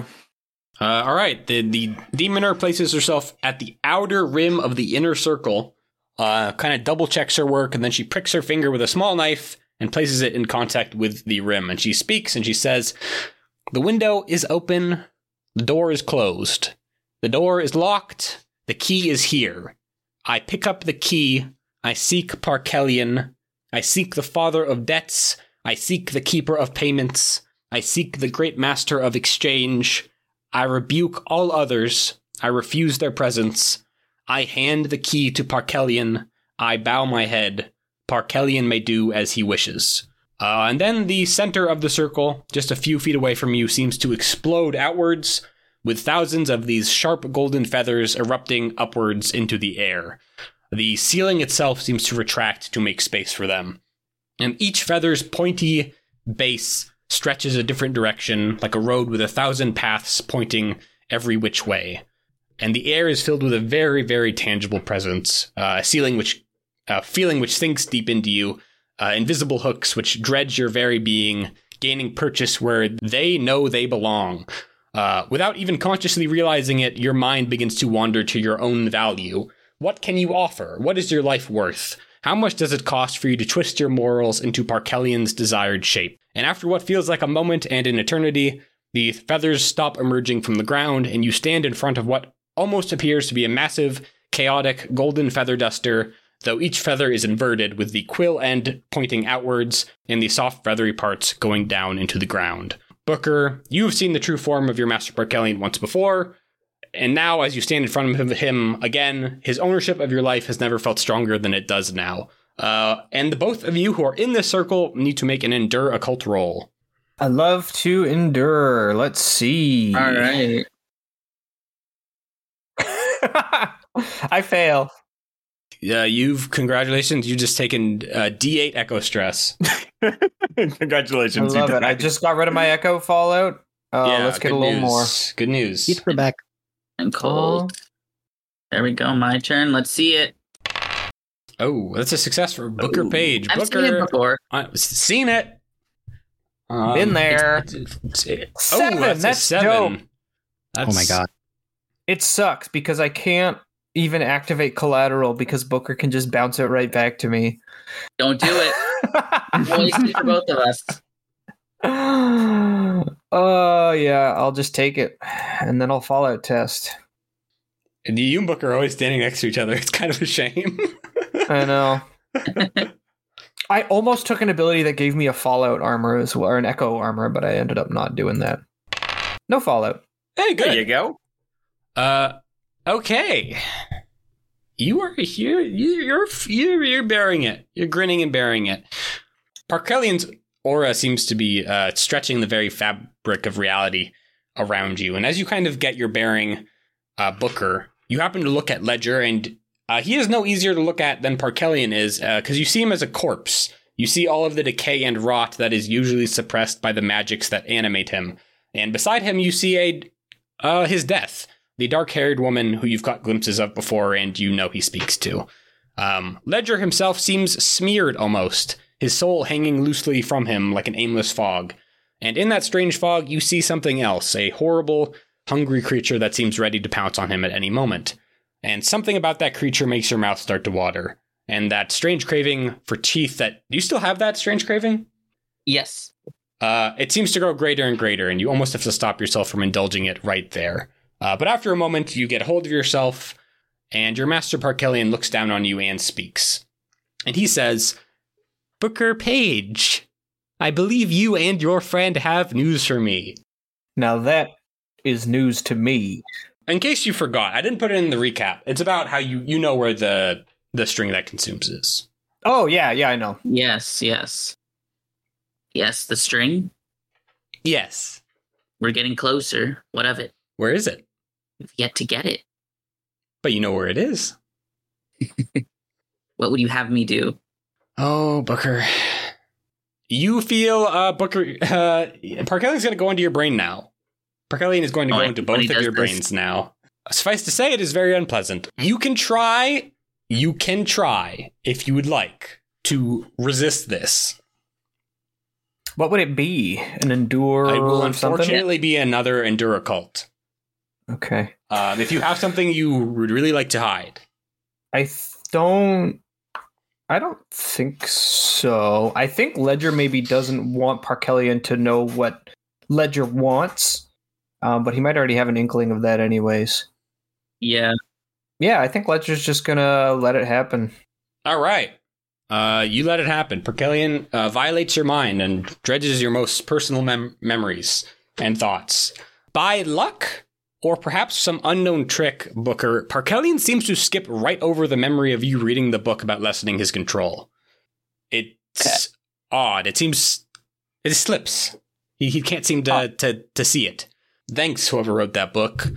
All right, the demoner places herself at the outer rim of the inner circle, kind of double checks her work, and then she pricks her finger with a small knife and places it in contact with the rim. And she speaks and she says, "The window is open, the door is closed. The door is locked, the key is here. I pick up the key. I seek Parkellian. I seek the father of debts. I seek the keeper of payments. I seek the great master of exchange. I rebuke all others. I refuse their presence. I hand the key to Parkellian. I bow my head. Parkellian may do as he wishes." And then the center of the circle, just a few feet away from you, seems to explode outwards, with thousands of these sharp golden feathers erupting upwards into the air. The ceiling itself seems to retract to make space for them. And each feather's pointy base stretches a different direction, like a road with 1,000 paths pointing every which way. And the air is filled with a very, very tangible presence, a feeling which sinks deep into you, invisible hooks which dredge your very being, gaining purchase where they know they belong. Without even consciously realizing it, your mind begins to wander to your own value. What can you offer? What is your life worth? How much does it cost for you to twist your morals into Parkellian's desired shape? And after what feels like a moment and an eternity, the feathers stop emerging from the ground, and you stand in front of what almost appears to be a massive, chaotic, golden feather duster, though each feather is inverted, with the quill end pointing outwards and the soft feathery parts going down into the ground. Booker, you've seen the true form of your Master Parkellian once before, and now, as you stand in front of him again, his ownership of your life has never felt stronger than it does now. And the both of you who are in this circle need to make an Endure Occult roll. I love to endure. Let's see. All right. I fail. Yeah, congratulations, you've just taken D8 Echo Stress. Congratulations. I love it. I just got rid of my Echo Fallout. Let's get a little more. Good news. We're back. I'm cold. There we go. My turn. Let's see it. Oh, that's a success for Booker Page. I've seen it before. I've seen it. Been there. Seven. That's a 7. Oh my god. It sucks because I can't even activate collateral because Booker can just bounce it right back to me. Don't do it. Waste it for both of us. Yeah, I'll just take it, and then I'll Fallout test. And you and Book are always standing next to each other. It's kind of a shame. I know. I almost took an ability that gave me a Fallout armor as well, or an Echo armor, but I ended up not doing that. No Fallout. Hey, good. There you go. Okay. You are here. You're bearing it. You're grinning and bearing it. Parkelian's aura seems to be stretching the very fabric of reality around you. And as you kind of get your bearing, Booker, you happen to look at Ledger, and he is no easier to look at than Parkelian is, because you see him as a corpse. You see all of the decay and rot that is usually suppressed by the magics that animate him. And beside him, you see his death. The dark-haired woman who you've got glimpses of before and you know he speaks to. Ledger himself seems smeared almost, his soul hanging loosely from him like an aimless fog. And in that strange fog, you see something else, a horrible, hungry creature that seems ready to pounce on him at any moment. And something about that creature makes your mouth start to water. And that strange craving for teeth do you still have that strange craving? Yes. It seems to grow greater and greater, and you almost have to stop yourself from indulging it right there. But after a moment, you get hold of yourself, and your Master Parkelian looks down on you and speaks. And he says, Booker Page, I believe you and your friend have news for me. Now that is news to me. In case you forgot, I didn't put it in the recap. It's about how you know where the string that consumes is. Oh, yeah, I know. Yes, the string? Yes. We're getting closer. What of it? Where is it? We've yet to get it. But you know where it is. What would you have me do? Oh, Booker. You feel, Booker, Parkelian's going to go into your brain now. Parkelian is going to go into both of your brains now. Suffice to say, it is very unpleasant. You can try, if you would like, to resist this. What would it be? An Endure It will or something? unfortunately be another Endure cult. Okay. If you have something you would really like to hide. I don't think so. I think Ledger maybe doesn't want Parkelian to know what Ledger wants, but he might already have an inkling of that anyways. Yeah. Yeah, I think Ledger's just gonna let it happen. All right. You let it happen. Parkelian violates your mind and dredges your most personal memories and thoughts. By luck, or perhaps some unknown trick, Booker, Parkelian seems to skip right over the memory of you reading the book about lessening his control. It's odd. It slips. He can't seem to see it. Thanks, whoever wrote that book.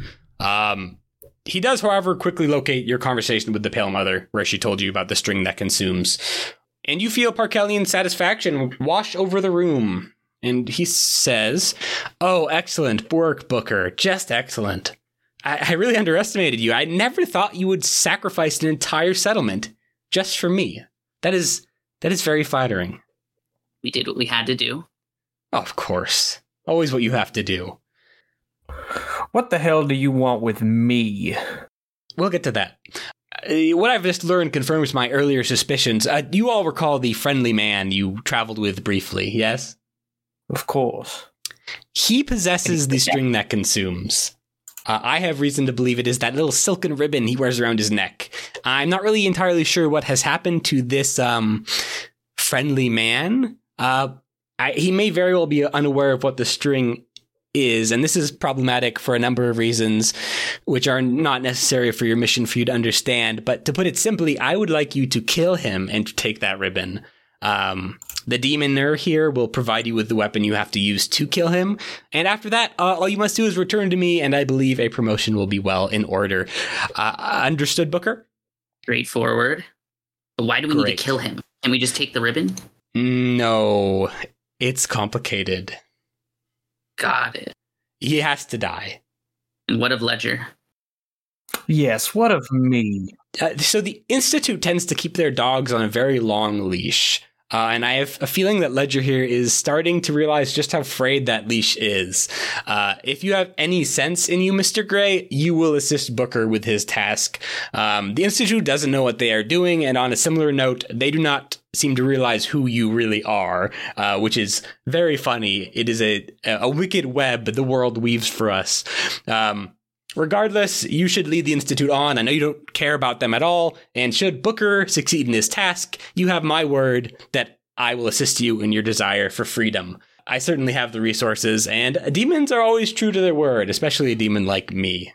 He does, however, quickly locate your conversation with the Pale Mother, where she told you about the string that consumes. And you feel Parkelian's satisfaction wash over the room. And he says, oh, excellent work, Booker. Just excellent. I really underestimated you. I never thought you would sacrifice an entire settlement just for me. That is very flattering. We did what we had to do. Of course. Always what you have to do. What the hell do you want with me? We'll get to that. What I've just learned confirms my earlier suspicions. You all recall the friendly man you traveled with briefly, yes? Of course. He possesses the string that consumes. I have reason to believe it is that little silken ribbon he wears around his neck. I'm not really entirely sure what has happened to this friendly man. He may very well be unaware of what the string is, and this is problematic for a number of reasons, which are not necessary for your mission for you to understand. But to put it simply, I would like you to kill him and to take that ribbon. The demoner here will provide you with the weapon you have to use to kill him. And after that, all you must do is return to me, and I believe a promotion will be well in order. Understood, Booker? Straightforward. But why do we need to kill him? Can we just take the ribbon? No, it's complicated. Got it. He has to die. And what of Ledger? Yes, what of me? So the Institute tends to keep their dogs on a very long leash. And I have a feeling that Ledger here is starting to realize just how frayed that leash is. If you have any sense in you, Mr. Gray, you will assist Booker with his task. The Institute doesn't know what they are doing, and on a similar note, they do not seem to realize who you really are, which is very funny. It is a wicked web the world weaves for us. Regardless, you should lead the Institute on. I know you don't care about them at all, and should Booker succeed in his task, you have my word that I will assist you in your desire for freedom. I certainly have the resources, and demons are always true to their word, especially a demon like me.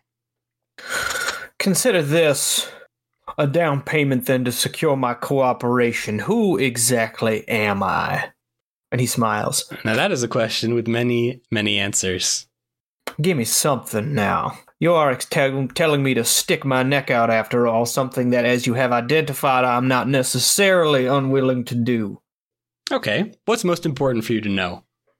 Consider this a down payment then to secure my cooperation. Who exactly am I? And he smiles. Now that is a question with many, many answers. Give me something now. You are telling me to stick my neck out after all, something that, as you have identified, I'm not necessarily unwilling to do. Okay, what's most important for you to know?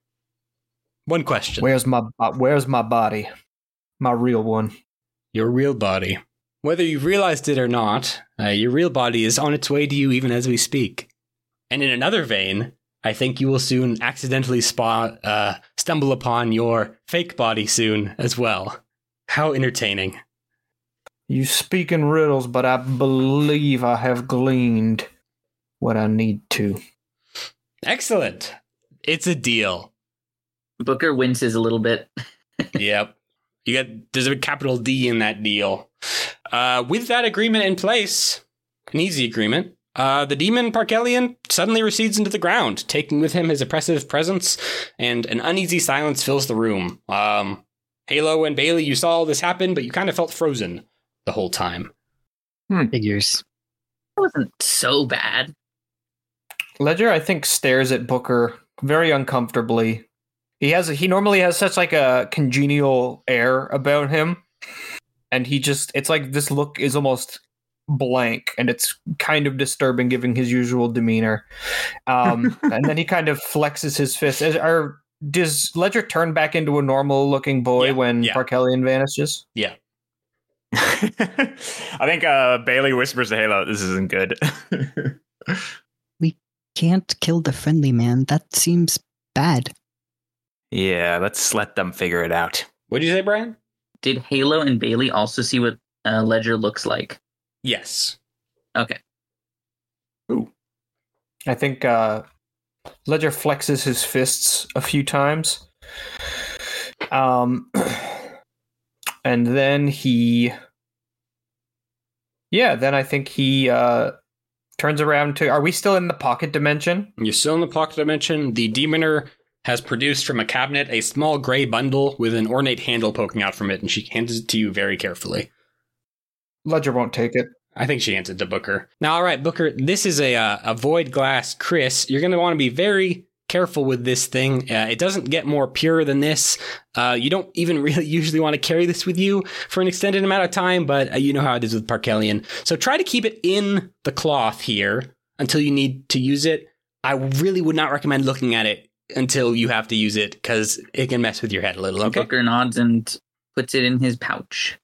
One question. Where's my body? My real one. Your real body. Whether you've realized it or not, your real body is on its way to you even as we speak. And in another vein, I think you will soon accidentally stumble upon your fake body soon as well. How entertaining. You speak in riddles, but I believe I have gleaned what I need to. Excellent. It's a deal. Booker winces a little bit. Yep. There's a capital D in that deal. With that agreement in place, an easy agreement, the demon Parkelion suddenly recedes into the ground, taking with him his oppressive presence, and an uneasy silence fills the room. Halo and Bailey, you saw all this happen, but you kind of felt frozen the whole time. Figures. It wasn't so bad. Ledger, I think, stares at Booker very uncomfortably. He normally has such like a congenial air about him, and it's like this look is almost blank, and it's kind of disturbing given his usual demeanor. And then he kind of flexes his fist. Does Ledger turn back into a normal-looking boy when Parkelion vanishes? Yeah. I think Bailey whispers to Halo, "This isn't good." We can't kill the friendly man. That seems bad. Yeah, let's let them figure it out. What'd you say, Brian? Did Halo and Bailey also see what Ledger looks like? Yes. Okay. Ooh. I think Ledger flexes his fists a few times. And then I think he turns around to... Are we still in the pocket dimension? You're still in the pocket dimension. The demoner has produced from a cabinet a small gray bundle with an ornate handle poking out from it, and she hands it to you very carefully. Ledger won't take it. I think she hands it to Booker. Now, all right, Booker, this is a void glass Chris. You're going to want to be very careful with this thing. It doesn't get more pure than this. You don't even really usually want to carry this with you for an extended amount of time, but you know how it is with Parkelion. So try to keep it in the cloth here until you need to use it. I really would not recommend looking at it until you have to use it, because it can mess with your head a little, okay? Booker nods and puts it in his pouch.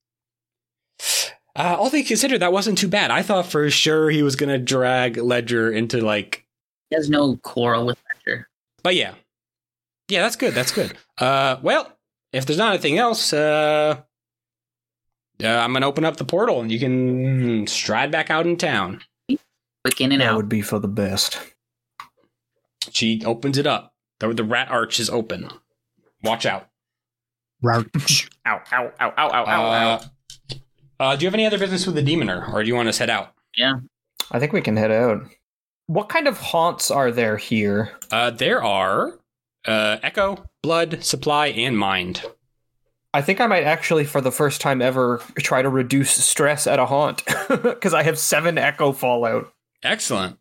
All things considered, that wasn't too bad. I thought for sure he was going to drag Ledger into, like... He has no quarrel with Ledger. But yeah. Yeah, that's good, that's good. Well, if there's not anything else, I'm going to open up the portal and you can stride back out in town. Quick in and That out. would be for the best. She opens it up. The rat arch is open. Watch out. Rouch. Ow, ow, ow, ow, ow, ow, ow. Do you have any other business with the demoner, or do you want us to head out? Yeah. I think we can head out. What kind of haunts are there here? There are Echo, Blood, Supply, and Mind. I think I might actually, for the first time ever, try to reduce stress at a haunt, because I have 7 Echo Fallout. Excellent.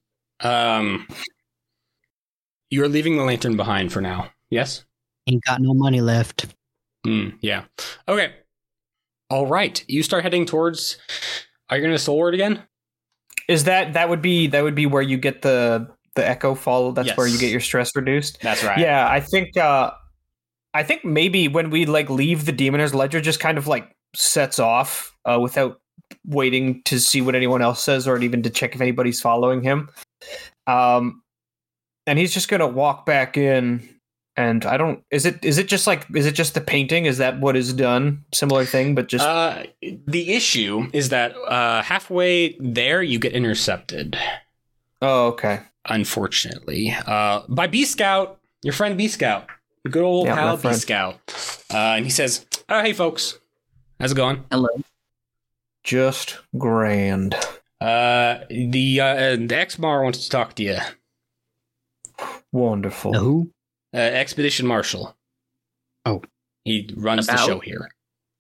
You are leaving the lantern behind for now. Yes? Ain't got no money left. Yeah. Okay. All right. You start heading towards... Are you going to Soul Word again? Is that would be where you get the Echo Fall? That's Yes. where you get your stress reduced? That's right. Yeah, I think maybe when we like leave the Demoner's Ledger just kind of like sets off without waiting to see what anyone else says or even to check if anybody's following him. And he's just gonna walk back in, and I don't. Is it just the painting? Is that what is done? Similar thing, but just. The issue is that halfway there you get intercepted. Oh, okay. Unfortunately, by B Scout, your friend B Scout, good old pal B Scout, and he says, "Oh, hey folks, how's it going?" Hello. Just grand. The Exmar wants to talk to you. Wonderful. Who? Expedition Marshal. Oh. He runs the show here.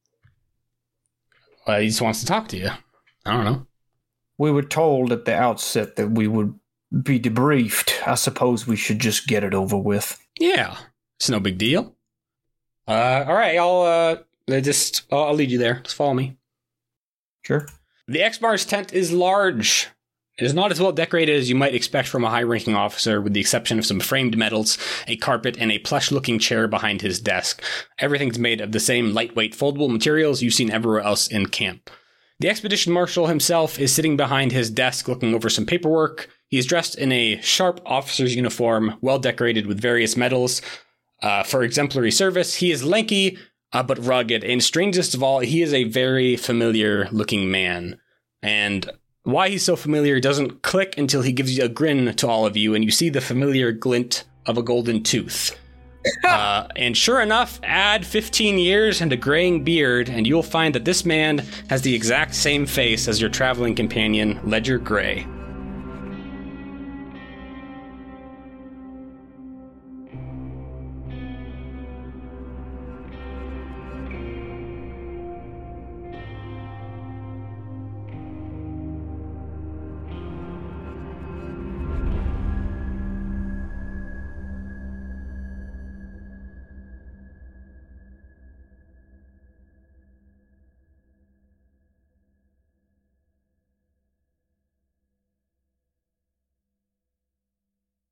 He just wants to talk to you. I don't know. We were told at the outset that we would be debriefed. I suppose we should just get it over with. Yeah, it's no big deal. All right, I'll lead you there. Just follow me. Sure. The X-Bar's tent is large. It is not as well decorated as you might expect from a high-ranking officer, with the exception of some framed medals, a carpet, and a plush-looking chair behind his desk. Everything's made of the same lightweight foldable materials you've seen everywhere else in camp. The Expedition Marshal himself is sitting behind his desk looking over some paperwork. He is dressed in a sharp officer's uniform, well decorated with various medals. For exemplary service, he is lanky, but rugged, and strangest of all, he is a very familiar-looking man. And why he's so familiar doesn't click until he gives you a grin to all of you, and you see the familiar glint of a golden tooth. And sure enough, add 15 years and a graying beard, and you'll find that this man has the exact same face as your traveling companion, Ledger Gray.